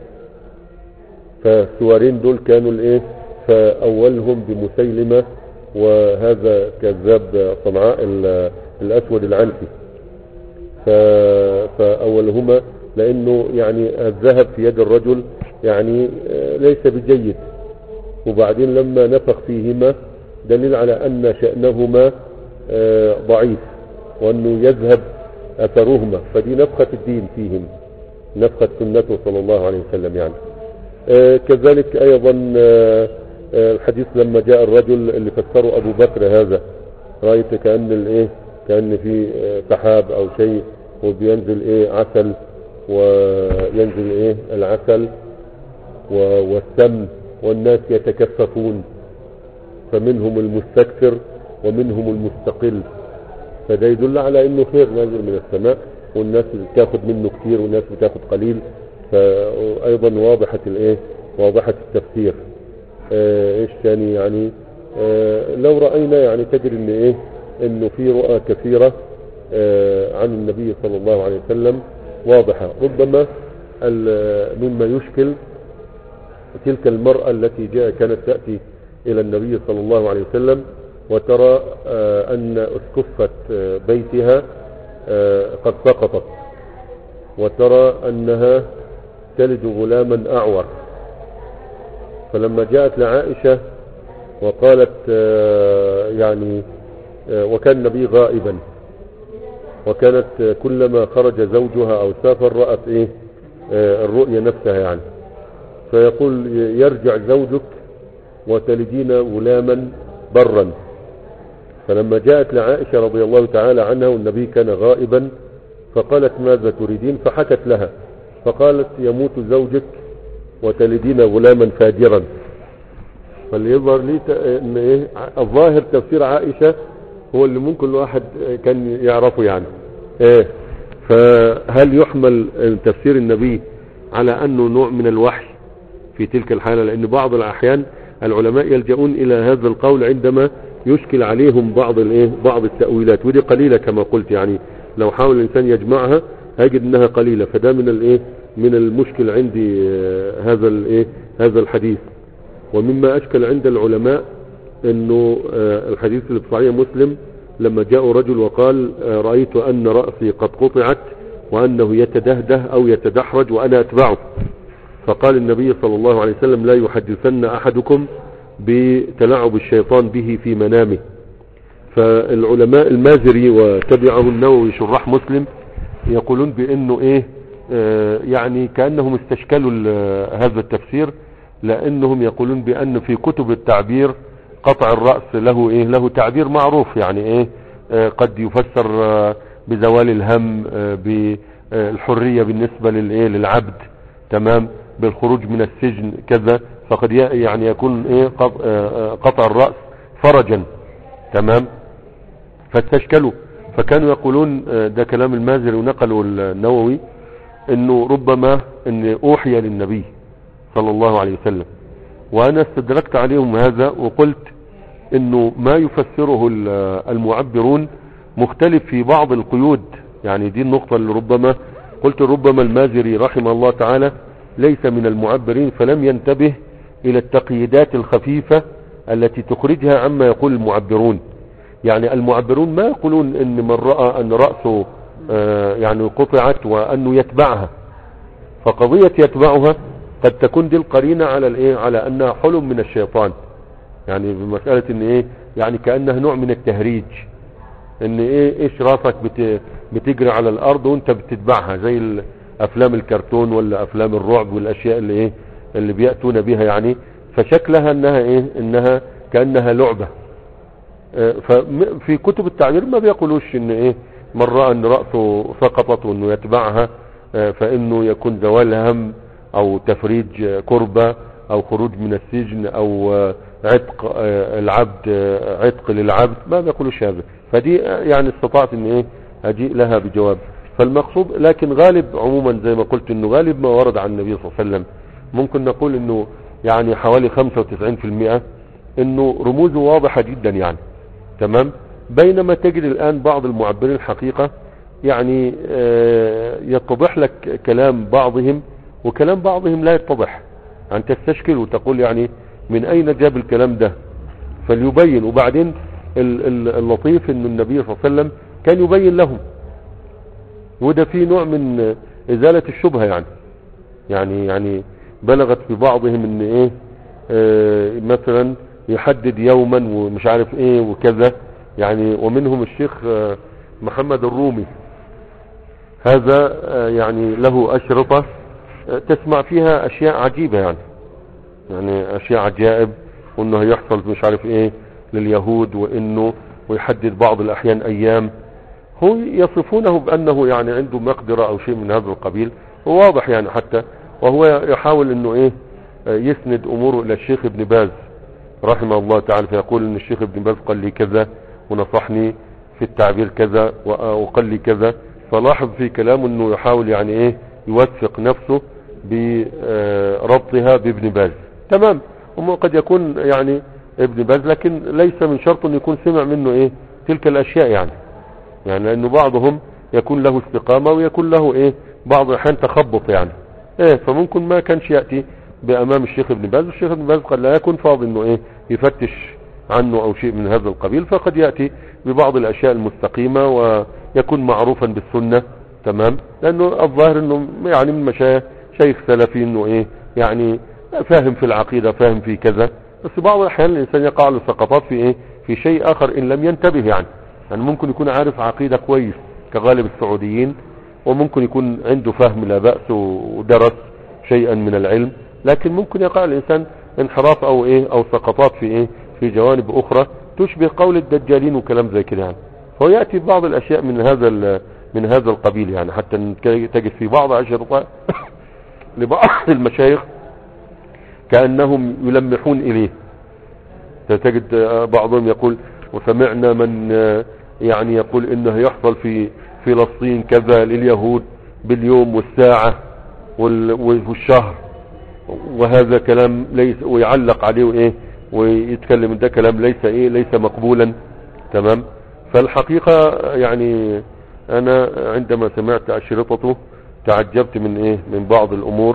S1: فالسوارين دول كانوا الايه فأولهم بمسيلمة، وهذا كذاب صنعاء الأسود العنسي، فأولهما لأنه يعني الذهب في يد الرجل يعني ليس بجيد، وبعدين لما نفخ فيهما دليل على أن شأنهما ضعيف وأنه يذهب أثرهما، فدي نفخة الدين فيهم، نفخة سنته صلى الله عليه وسلم يعني. كذلك أيضا الحديث لما جاء الرجل اللي فسره أبو بكر هذا، رأيت كأن الايه كأن في سحاب أو شيء وبينزل ايه عسل، وينزل ايه العسل والسم، والناس يتكففون، فمنهم المستكثر ومنهم المستقل. فده يدل على انه خير نازل من السماء، والناس بتاخد منه كتير والناس بتاخد قليل. فايضا واضحة الايه واضحة التفسير. اه ايش ثاني يعني اه لو رأينا يعني تجد ان ايه انه في رؤى كثيرة اه عن النبي صلى الله عليه وسلم واضحة. ربما مما يشكل تلك المرأة التي جاء كانت تأتي الى النبي صلى الله عليه وسلم وترى اه ان اسكفة بيتها اه قد سقطت، وترى انها تلد غلاما اعور. فلما جاءت لعائشة وقالت اه يعني اه وكان النبي غائبا، وكانت كلما خرج زوجها او سافر رأت ايه اه الرؤية نفسها يعني، فيقول يرجع زوجك وتلدين غلاما برا. فلما جاءت لعائشة رضي الله تعالى عنها والنبي كان غائبا فقالت ماذا تريدين؟ فحكت لها، فقالت يموت زوجك وتلدين غلاما فاجرا. فليظهر لي ان ايه الظاهر تفسير عائشة هو اللي ممكن الواحد كان يعرفه يعني ايه. فهل يحمل تفسير النبي على انه نوع من الوحي في تلك الحالة؟ لان بعض الاحيان العلماء يلجؤون الى هذا القول عندما يشكل عليهم بعض الايه بعض التأويلات، ودي قليلة كما قلت يعني، لو حاول الانسان يجمعها هيجد انها قليلة. فده من الايه من المشكل عندي هذا الايه هذا الحديث. ومما اشكل عند العلماء انه الحديث اللي في صحيح مسلم لما جاء رجل وقال رأيت ان رأسي قد قطعت وانه يتدهده او يتدحرج وانا اتبعه، فقال النبي صلى الله عليه وسلم لا يحدثن احدكم بتلاعب الشيطان به في منامه. فالعلماء المازري وتبعه النووي شراح مسلم يقولون بانه ايه آه يعني كأنهم استشكلوا هذا التفسير، لانهم يقولون بان في كتب التعبير قطع الرأس له ايه له تعبير معروف يعني ايه آه قد يفسر آه بزوال الهم، آه بالحرية بالنسبة للايه للعبد، تمام، بالخروج من السجن كذا، فقد يعني يكون ايه قطع الرأس فرجا، تمام. فاستشكلوا، فكانوا يقولون ده كلام المازري ونقلوا النووي انه ربما ان اوحي للنبي صلى الله عليه وسلم. وانا استدركت عليهم هذا وقلت انه ما يفسره المعبرون مختلف في بعض القيود. يعني دي النقطة اللي ربما قلت ربما المازري رحمه الله تعالى ليس من المعبرين، فلم ينتبه الى التقييدات الخفيفة التي تخرجها عما يقول المعبرون. يعني المعبرون ما يقولون ان من رأى ان رأسه آه يعني قطعت وانه يتبعها، فقضية يتبعها قد تكون دي القرينة على الايه، على انها حلم من الشيطان. يعني بمسألة ان ايه، يعني كأنها نوع من التهريج، ان ايه ايش راسك بت بتجري على الارض وانت بتتبعها زي افلام الكرتون ولا افلام الرعب والاشياء اللي ايه اللي بيأتون بها. يعني فشكلها انها ايه، انها كأنها لعبة. اه ففي كتب التعبير ما بيقولوش ان ايه من رأى ان رأسه سقطت وانه يتبعها اه فانه يكون زوال هم او تفريج كربة او خروج من السجن او اه عتق اه العبد اه عتق للعبد، ما بيقولوش هذا. فدي يعني استطعت ان ايه اجيء لها بجواب. فالمقصود لكن غالب عموما زي ما قلت انه غالب ما ورد عن النبي صلى الله عليه وسلم ممكن نقول انه يعني حوالي خمسة وتسعين في المئة انه رموزه واضحة جدا يعني تمام. بينما تجد الان بعض المعبرين الحقيقة يعني آه يتضح لك كلام بعضهم وكلام بعضهم لا يتضح، يعني تستشكل وتقول يعني من اين جاب الكلام ده فليبين. وبعدين اللطيف ان النبي صلى الله عليه وسلم كان يبين لهم، وده في نوع من ازالة الشبهة. يعني يعني يعني بلغت في بعضهم ان ايه اه مثلا يحدد يوما ومش عارف ايه وكذا. يعني ومنهم الشيخ اه محمد الرومي، هذا اه يعني له اشرطة اه تسمع فيها اشياء عجيبة، يعني يعني اشياء عجائب، وانه يحصل مش عارف ايه لليهود، وانه ويحدد بعض الاحيان ايام. هو يصفونه بانه يعني عنده مقدرة او شيء من هذا القبيل، وواضح يعني حتى وهو يحاول انه ايه يسند اموره الى الشيخ ابن باز رحمه الله تعالى، فيقول ان الشيخ ابن باز قال لي كذا ونصحني في التعبير كذا وقال لي كذا. فلاحظ في كلامه انه يحاول يعني ايه يوثق نفسه بربطها بابن باز. تمام. وقد يكون يعني ابن باز لكن ليس من شرط ان يكون سمع منه ايه تلك الاشياء، يعني يعني لانه بعضهم يكون له استقامة ويكون له ايه بعض الاحيان تخبط يعني ايه، فممكن ما كانش يأتي بامام الشيخ ابن باز. الشيخ ابن باز قد لا يكون فاضي انه ايه يفتش عنه او شيء من هذا القبيل، فقد يأتي ببعض الاشياء المستقيمة ويكون معروفا بالسنة. تمام. لانه الظاهر انه يعني من مشايخ شيخ سلفي انه ايه يعني فاهم في العقيدة، فاهم في كذا. بس بعض الاحيان الانسان يقع له سقطات في ايه في شيء اخر ان لم ينتبه. يعني يعني ممكن يكون عارف عقيدة كويس كغالب السعوديين، وممكن يكون عنده فهم لا بأس ودرس شيئا من العلم، لكن ممكن يقع الانسان انحراف او ايه او سقطات في ايه في جوانب اخرى تشبه قول الدجالين وكلام زي كده. يعني فهو يأتي بعض الاشياء من هذا من هذا القبيل، يعني حتى تجد في بعض اشرطة لبعض المشايخ كأنهم يلمحون اليه. تجد بعضهم يقول وسمعنا من يعني يقول انه يحصل في فلسطين كذا لليهود باليوم والساعة والشهر، وهذا كلام ليس، ويعلق عليه وايه ويتكلم ده كلام ليس ايه ليس مقبولا. تمام. فالحقيقة يعني انا عندما سمعت اشرطته تعجبت من ايه من بعض الامور.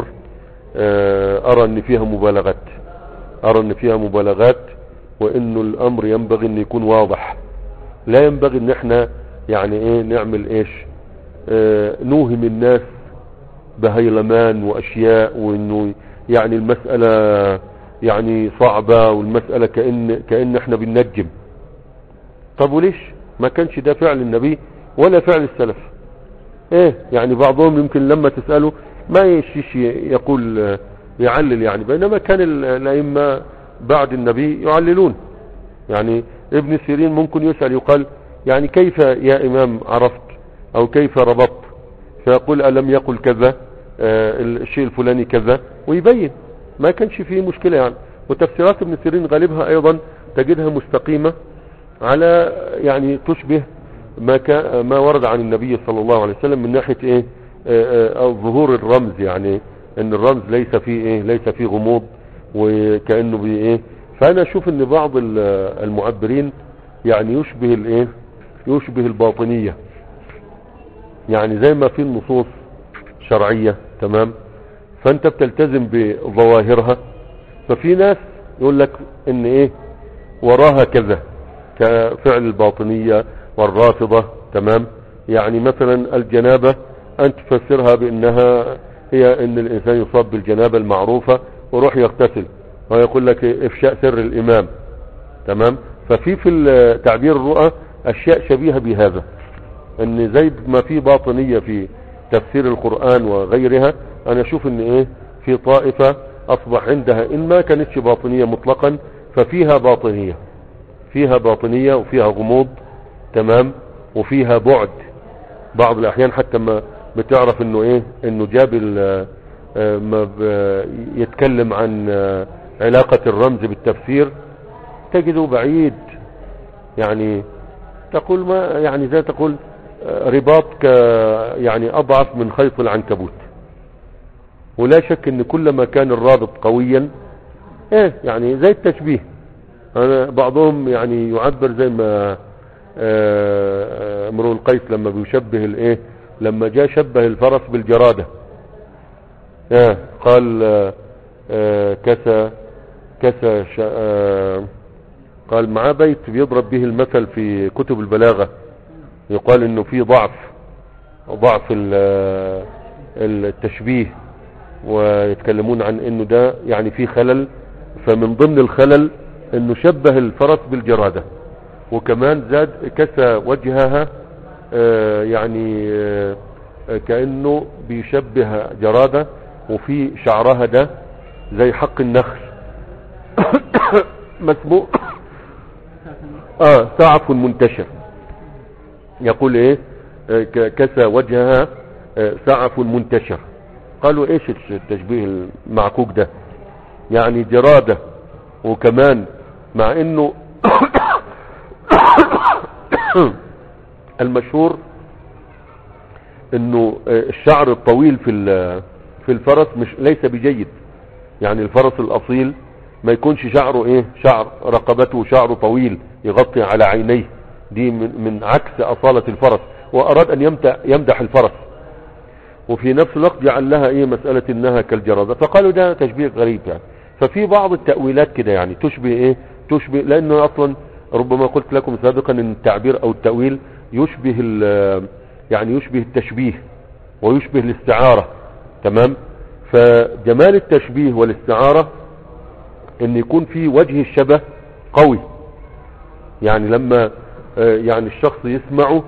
S1: ارى ان فيها مبالغات، ارى ان فيها مبالغات وانه الامر ينبغي ان يكون واضح. لا ينبغي ان احنا يعني ايه نعمل ايش اه نوهم الناس بهيلمان واشياء، وانه يعني المسألة يعني صعبة والمسألة كأن كأن احنا بننجم. طب وليش ما كانش ده فعل النبي ولا فعل السلف؟ ايه يعني بعضهم يمكن لما تسأله ما يشيش يقول يعلل يعني، بينما كان الائمة بعد النبي يعللون. يعني ابن سيرين ممكن يسأل يقال يعني كيف يا امام عرفت او كيف ربطت، فيقول ألم يقل كذا آه الشيء الفلاني كذا ويبين، ما كانش فيه مشكلة يعني. وتفسيرات ابن سيرين غالبها ايضا تجدها مستقيمة على يعني تشبه ما كان ما ورد عن النبي صلى الله عليه وسلم من ناحية ايه آه آه ظهور الرمز، يعني ان الرمز ليس فيه ايه ليس فيه غموض وكأنه بي ايه فانا اشوف ان بعض المعبرين يعني يشبه الايه يشبه الباطنية، يعني زي ما في النصوص شرعية تمام، فانت بتلتزم بظواهرها، ففي ناس يقول لك ان ايه وراها كذا كفعل الباطنية والرافضة تمام. يعني مثلا الجنابة انت تفسرها بانها هي ان الانسان يصاب بالجنابة المعروفة وروح يغتسل، ويقول لك افشاء سر الامام تمام. ففي في تعبير الرؤى اشياء شبيهة بهذا، ان زي ما في باطنية في تفسير القرآن وغيرها، انا اشوف ان ايه في طائفة اصبح عندها ان ما كانتش باطنية مطلقا ففيها باطنية، فيها باطنية وفيها غموض تمام، وفيها بعد بعض الاحيان حتى ما بتعرف انه ايه انه جاب ما يتكلم عن علاقة الرمز بالتفسير تجده بعيد، يعني تقول ما يعني زي تقول رباط ك يعني اضعف من خيط العنكبوت. ولا شك ان كلما كان الرابط قويا ايه يعني زي التشبيه، انا بعضهم يعني يعبر زي ما امرؤ القيس لما بيشبه الايه لما جاء شبه الفرس بالجرادة اه قال اه كسى كسى اه قال معاه بيت بيضرب به المثل في كتب البلاغة، يقال انه في ضعف ضعف التشبيه، ويتكلمون عن انه ده يعني في خلل، فمن ضمن الخلل انه شبه الفرس بالجرادة، وكمان زاد كسى وجهها آه يعني آه كأنه بيشبه جرادة وفي شعرها ده زي حق النخل مسبوق اه سعف منتشر. يقول ايه آه كسى وجهها آه سعف منتشر. قالوا ايش التشبيه المعكوك ده؟ يعني جرادة، وكمان مع انه المشهور انه الشعر الطويل في في الفرس مش ليس بجيد، يعني الفرس الاصيل ما يكونش شعره ايه شعر رقبته شعره طويل يغطي على عينيه، دي من, من عكس اصالة الفرس، واراد ان يمدح, يمدح الفرس، وفي نفس الوقت جعل لها ايه مسألة انها كالجرادة، فقالوا ده تشبيه غريب يعني. ففي بعض التأويلات كده يعني تشبه ايه تشبه، لانه اصلا ربما قلت لكم سابقا ان التعبير او التأويل يشبه يعني يشبه التشبيه ويشبه الاستعارة تمام. فجمال التشبيه والاستعارة ان يكون في وجه الشبه قوي، يعني لما يعني الشخص يسمعه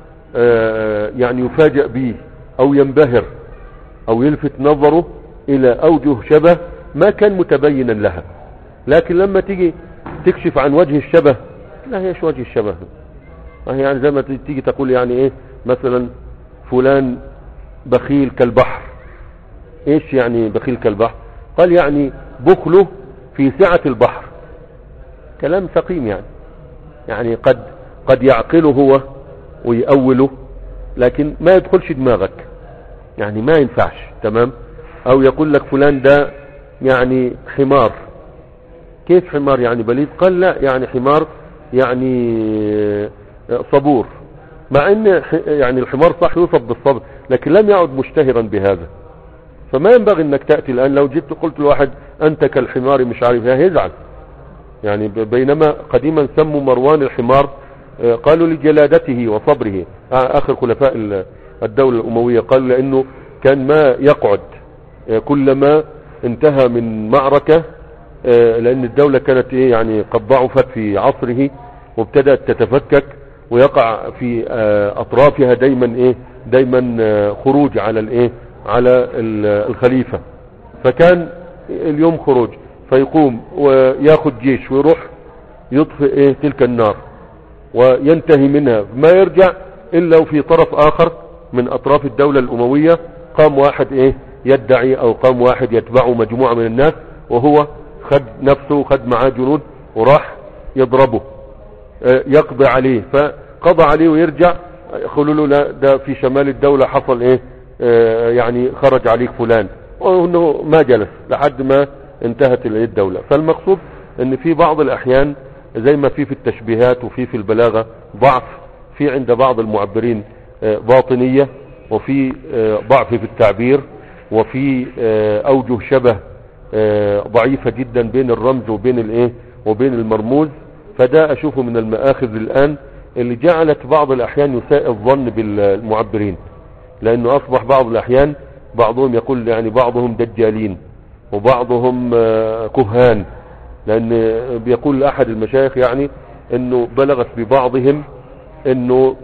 S1: يعني يفاجأ به او ينبهر او يلفت نظره الى اوجه شبه ما كان متبينا لها، لكن لما تيجي تكشف عن وجه الشبه لا هيش وجه الشبه، يعني زي ما تيجي تقول يعني ايه مثلا فلان بخيل كالبحر. ايش يعني بخيل كالبحر؟ قال يعني بخله في سعة البحر، كلام سقيم يعني، يعني قد قد يعقله هو ويأوله لكن ما يدخلش دماغك، يعني ما ينفعش تمام. او يقول لك فلان ده يعني حمار. كيف حمار يعني بليد؟ قال لا يعني حمار يعني صبور، مع ان يعني الحمار صح يوصف بالصبر لكن لم يعد مشتهرا بهذا. فما ينبغي انك تأتي الان لو جيت قلت لواحد انت كالحمار مش عارف هيزعل يعني. بينما قديما سموا مروان الحمار قالوا لجلادته وصبره، اخر خلفاء الدولة الاموية، قالوا لانه كان ما يقعد كلما انتهى من معركة، لان الدولة كانت ايه يعني قد ضعفت في عصره وابتدأت تتفكك ويقع في اطرافها دايما ايه دايما خروج على الايه على الخليفة، فكان اليوم خروج فيقوم وياخد جيش ويروح يطفئ ايه تلك النار وينتهي منها، ما يرجع الا وفي طرف اخر من اطراف الدولة الاموية قام واحد ايه يدعي او قام واحد يتبعه مجموعة من الناس، وهو خد نفسه وخد معاه جنود وراح يضربه يقضي عليه، فقضى عليه ويرجع يقولوا له لا ده في شمال الدولة حصل ايه يعني خرج عليك فلان، وانه ما جلس لحد ما انتهت الدولة. فالمقصود ان في بعض الاحيان زي ما في في التشبيهات وفي في البلاغة ضعف، في عند بعض المعبرين باطنية، وفي ضعف في التعبير، وفي اوجه شبه ضعيفة جدا بين الرمز وبين الايه وبين المرموز. فده اشوفه من المآخذ الان اللي جعلت بعض الاحيان يساء الظن بالمعبرين، لانه اصبح بعض الاحيان بعضهم يقول يعني بعضهم دجالين وبعضهم كهان، لان بيقول احد المشايخ يعني انه بلغت ببعضهم انه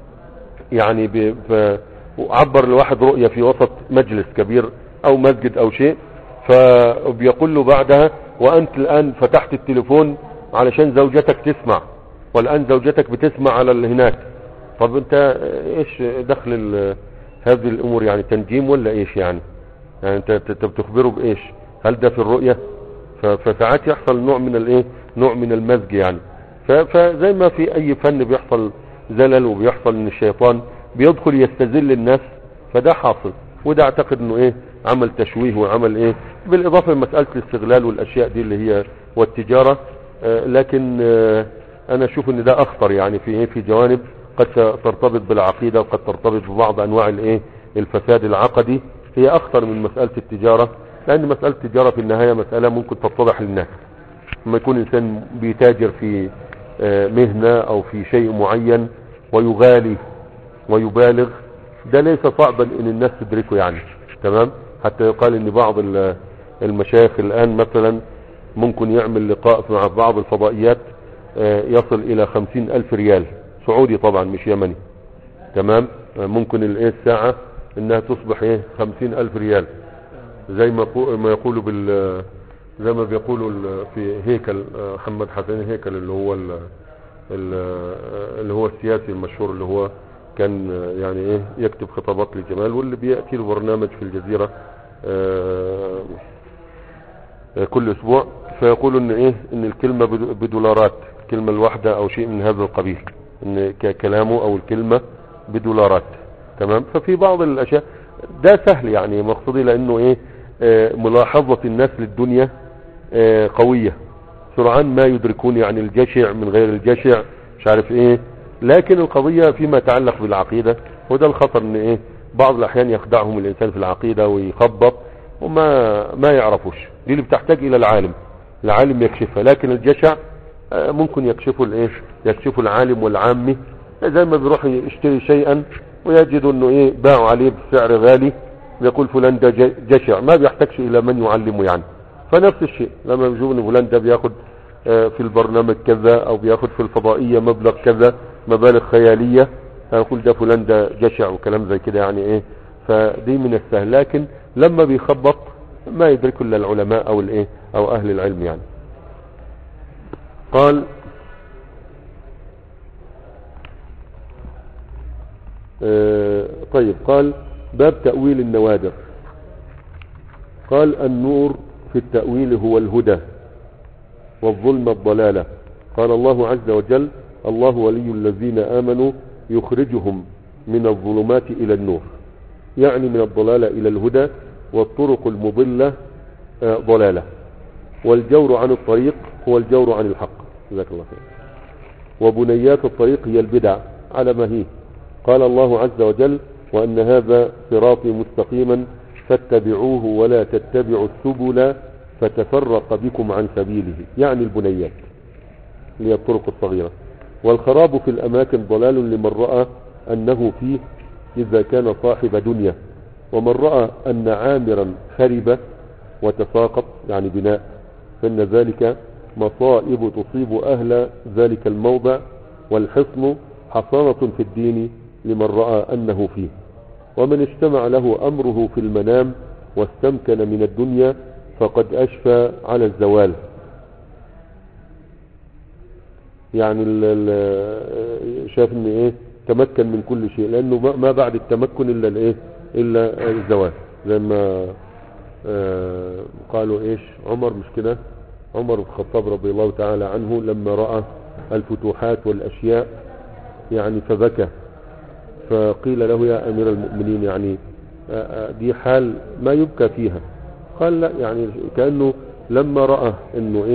S1: يعني عبر لواحد رؤية في وسط مجلس كبير او مسجد او شيء، فبيقول له بعدها وانت الان فتحت التليفون علشان زوجتك تسمع، والان زوجتك بتسمع على اللي هناك. طب انت ايش دخل هذه الامور؟ يعني تنجيم ولا ايش يعني؟ يعني انت بتخبره بايش؟ هل ده في الرؤية؟ فساعات يحصل نوع من الايه نوع من المزج يعني. فزي ما في اي فن بيحصل زلل، وبيحصل ان الشيطان بيدخل يستذل الناس، فده حاصل. وده اعتقد انه ايه عمل تشويه وعمل ايه، بالاضافة لمسألة الاستغلال والاشياء دي اللي هي والتجارة. آه لكن آه انا اشوف ان ده اخطر يعني في ايه في جوانب قد ترتبط بالعقيدة، وقد ترتبط ببعض انواع الايه الفساد العقدي، هي اخطر من مسألة التجارة. لان مسألة التجارة في النهاية مسألة ممكن تتضح للناس. لما يكون انسان بيتاجر في آه مهنة او في شيء معين ويغالي ويبالغ، ده ليس صعبا ان الناس تدركه يعني. تمام. حتى يقال ان بعض المشايخ الان مثلا ممكن يعمل لقاء مع بعض الفضائيات يصل الى خمسين الف ريال سعودي، طبعا مش يمني. تمام. ممكن الايه الساعة انها تصبح ايه خمسين الف ريال، زي ما ما يقولوا بال زي ما بيقولوا في هيكل محمد حسين هيكل اللي هو اللي هو السياسي المشهور، اللي هو كان يعني ايه يكتب خطابات للجمال، واللي بيأتي له برنامج في الجزيرة آه كل اسبوع، فيقولوا ان ايه ان الكلمة بدولارات، الكلمة الواحدة او شيء من هذا القبيل، ان كلامه او الكلمة بدولارات. تمام. ففي بعض الاشياء ده سهل يعني مقصودي، لانه ايه آه ملاحظة الناس للدنيا آه قوية، سرعان ما يدركون يعني الجشع من غير الجشع، مش عارف ايه. لكن القضية فيما يتعلق بالعقيدة، وده الخطر ان ايه بعض الاحيان يخدعهم الانسان في العقيدة ويخبط وما ما يعرفوش. دي اللي بتحتاج الى العالم، العالم يكشفها. لكن الجشع ممكن يكشفه الايه يكشفه العالم والعامي، زي ما بيروح يشتري شيئا ويجد انه ايه باعوا عليه بسعر غالي، يقول فلان ده جشع، ما بيحتاجش الى من يعلمه يعني. فنفس الشيء لما بيشوف ان فلان ده بياخد في البرنامج كذا او بياخد في الفضائية مبلغ كذا، مبالغ خيالية، هنقول ده فلان ده جشع وكلام زي كده يعني ايه. فدي من السهل، لكن لما بيخبط ما يدرك الا العلماء او الايه او اهل العلم يعني. قال آه طيب قال باب تأويل النوادر. قال النور في التأويل هو الهدى، والظلم الضلالة. قال الله عز وجل الله ولي الذين آمنوا يخرجهم من الظلمات إلى النور، يعني من الضلالة إلى الهدى، والطرق المضلة ضلالة، والجور عن الطريق هو الجور عن الحق. جزاك الله خير. وبنيات الطريق هي البدع على ما هي. قال الله عز وجل وأن هذا صراطي مستقيما فاتبعوه ولا تتبعوا السبل فتفرق بكم عن سبيله، يعني البنيات اللي هي الطرق الصغيرة. والخراب في الأماكن ضلال لمن رأى أنه فيه إذا كان صاحب دنيا، ومن رأى أن عامرا خرب وتساقط يعني بناء، فإن ذلك مصائب تصيب أهل ذلك الموضع، والحصن حصانة في الدين لمن رأى أنه فيه. ومن اجتمع له أمره في المنام واستمكن من الدنيا فقد أشفى على الزوال، يعني شاف ان ايه تمكن من كل شيء، لانه ما بعد التمكن الا الايه الا الزوال. زي ما آه قالوا ايش عمر، مش كده؟ عمر بن الخطاب رضي الله تعالى عنه لما رأى الفتوحات والاشياء يعني فبكى، فقيل له يا امير المؤمنين يعني آه دي حال ما يبكى فيها. قال لا، يعني كأنه لما رأى انه ايه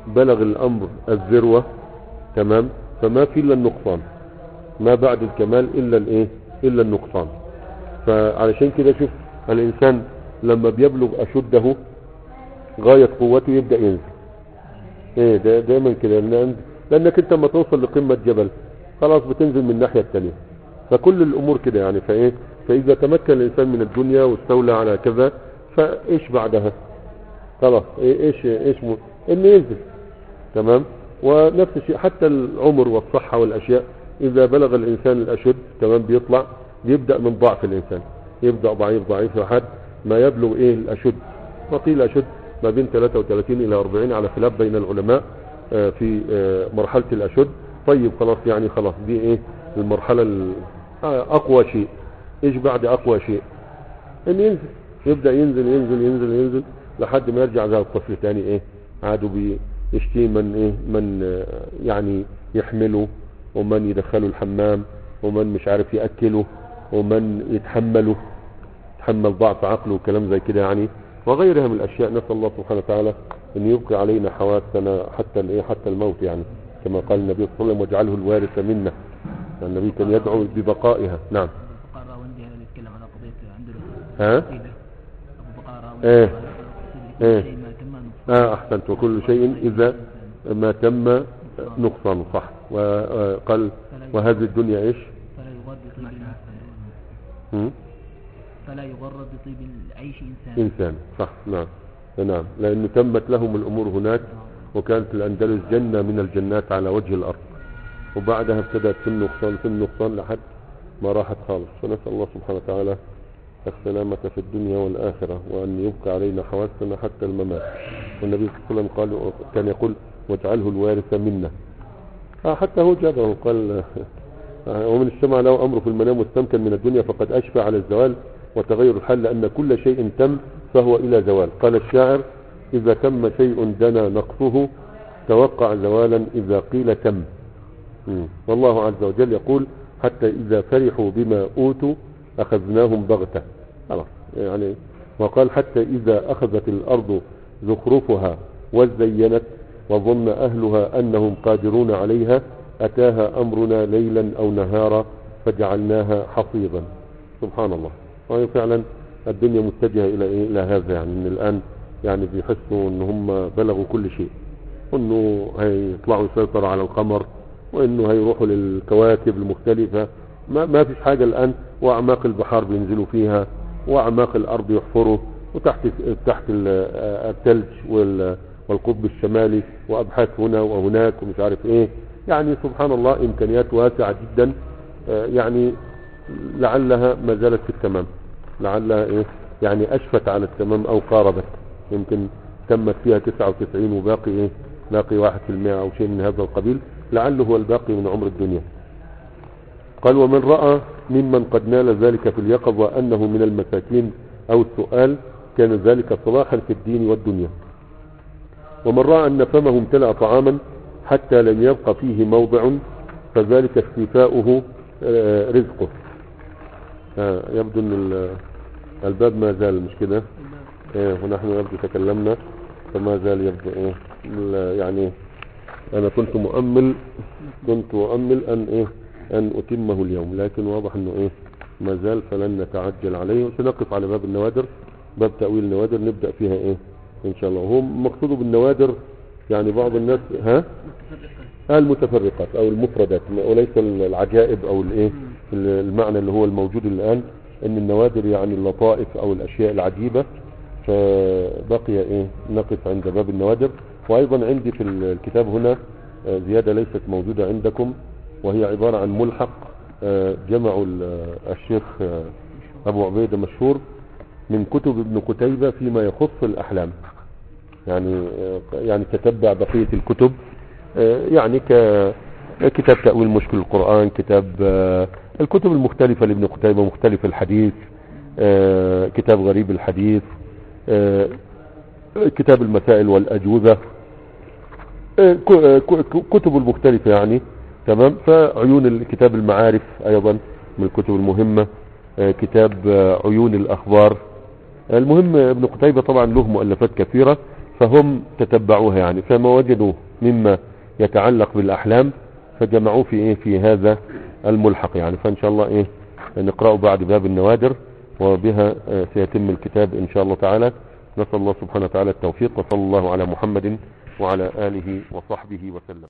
S1: بلغ الامر الذروة تمام، فما في الا النقصان، ما بعد الكمال الا الايه الا النقصان. فعلشان كده شوف الانسان لما بيبلغ اشده غاية قوته يبدأ ينزل. ايه ده دايما كده، لانك انت لما توصل لقمة جبل خلاص بتنزل من الناحية التانية. فكل الامور كده يعني. فايه فاذا تمكن الانسان من الدنيا واستولى على كذا فايش بعدها؟ خلاص ايش ايش م... انه ينزل. تمام. ونفس الشيء حتى العمر والصحة والاشياء، اذا بلغ الانسان الاشد تمام بيطلع يبدأ من ضعف الانسان، يبدأ ضعيف ضعيف لحد ما يبلغ ايه الاشد. وقيل اشد ما بين ثلاثة وثلاثين الى أربعين على خلاف بين العلماء في مرحلة الاشد. طيب خلاص يعني خلاص دي ايه المرحلة اقوى شيء. ايش بعد اقوى شيء؟ ان ينزل، يبدأ ينزل ينزل ينزل ينزل لحد ما يرجع زي الطفل تاني. ايه عادوا بيشتي من ايه من يعني يحمله، ومن يدخله الحمام، ومن مش عارف يأكله، ومن يتحمله، يتحمل ضعف عقله وكلام زي كده يعني، وغيرها من الاشياء. نسأل الله سبحانه وتعالى ان يبقي علينا حواسنا حتى الايه حتى الموت يعني، كما قال النبي صلى الله عليه وسلم واجعله الوارث منا. النبي كان يدعو ببقائها. نعم.
S2: ابو بقر راوندي هذا يتكلم على قضيه اندلس.
S1: ها
S2: ابو بقر راوندي
S1: ايه ايه
S2: شيء ما تم
S1: اه احسنت. وكل شيء اذا ما تم نقصان. صح. وقال وهذه الدنيا ايش؟
S2: فلا يغر بطيب
S1: هم؟
S2: فلا يغر بطيب العيش انسان.
S1: انسان. صح. نعم نعم. لانه تمت لهم الامور هناك، وكانت الاندلس جنة من الجنات على وجه الارض، وبعدها ابتدأت في النقصان في النقصان لحد ما راحت خالص. فنسأل الله سبحانه وتعالى السلامة في الدنيا والآخرة، وأن يبقى علينا حواسنا حتى الممات. والنبي صلى الله عليه وسلم قال كان يقول واجعله الوارث منا. آه حتى هو جابه قال ومن اجتمع له أمره في المنام واستمكن من الدنيا فقد أشفى على الزوال وتغير الحال، لأن كل شيء تم فهو إلى زوال. قال الشاعر إذا تم شيء دنا نقصه توقع زوالا إذا قيل تم. والله عز وجل يقول حتى إذا فرحوا بما أوتوا أخذناهم بغتة. خلاص يعني. وقال حتى إذا أخذت الأرض زخرفها وزينت وظن أهلها أنهم قادرون عليها أتاها أمرنا ليلا أو نهارا فجعلناها حصيدا. سبحان الله. وهي فعلا الدنيا متجهة إلى إيه؟ إلى هذا يعني. من الآن يعني بيحسوا أن هم بلغوا كل شيء، أنه هيطلعوا يسيطروا على القمر، وانه هيروحوا للكواكب المختلفة. ما, ما فيش حاجة الان. واعماق البحار بينزلوا فيها، واعماق الارض يحفروا، وتحت تحت الثلج والقطب الشمالي، وابحاث هنا وهناك ومش عارف ايه يعني. سبحان الله امكانيات واسعة جدا يعني. لعلها ما زالت في التمام، لعلها ايه يعني اشفت على التمام او قاربت. يمكن تمت فيها تسعة وتسعين وباقي ايه باقي واحد في المئة او شيء من هذا القبيل، لعله هو الباقي من عمر الدنيا. قال ومن رأى ممن قد نال ذلك في اليقظة أنه من المساكين أو السؤال كان ذلك صلاحا في الدين والدنيا. ومن رأى أن فمه امتلأ طعاما حتى لم يبق فيه موضع فذلك استيفاؤه رزقه. يبدو أن الباب ما زال مش كده ونحن يبدو تكلمنا فما زال يبدو إيه يعني. انا كنت مؤمل كنت مؤمل ان ايه ان اتمه اليوم، لكن واضح انه ايه ما زال، فلن نتعجل عليه. وسنقف على باب النوادر، باب تأويل النوادر نبدأ فيها ايه ان شاء الله. هو مقصوده بالنوادر يعني بعض الناس ها المتفرقات او المفردات، وليس العجائب او الايه المعنى اللي هو الموجود الان، ان النوادر يعني اللطائف او الاشياء العجيبة. فبقي ايه نقف عند باب النوادر. وايضا عندي في الكتاب هنا زيادة ليست موجودة عندكم، وهي عبارة عن ملحق جمع الشيخ ابو عبيدة مشهور من كتب ابن قتيبة فيما يخص الاحلام. يعني يعني تتبع بقية الكتب يعني ككتاب تأويل مشكل القرآن، كتاب الكتب المختلفة لابن قتيبة، مختلف الحديث، كتاب غريب الحديث، كتاب المسائل والأجوبة، كتب المختلفة يعني. تمام. فعيون الكتاب المعارف أيضا من الكتب المهمة، كتاب عيون الأخبار. المهم ابن قتيبة طبعا له مؤلفات كثيرة، فهم تتبعوها يعني، فما وجدوا مما يتعلق بالأحلام فجمعوه في ايه في هذا الملحق يعني. فان شاء الله ايه نقرأه بعد باب النوادر، وبها آه سيتم الكتاب ان شاء الله تعالى. نسأل الله سبحانه وتعالى التوفيق، وصلى الله على محمد وعلى آله وصحبه وسلم.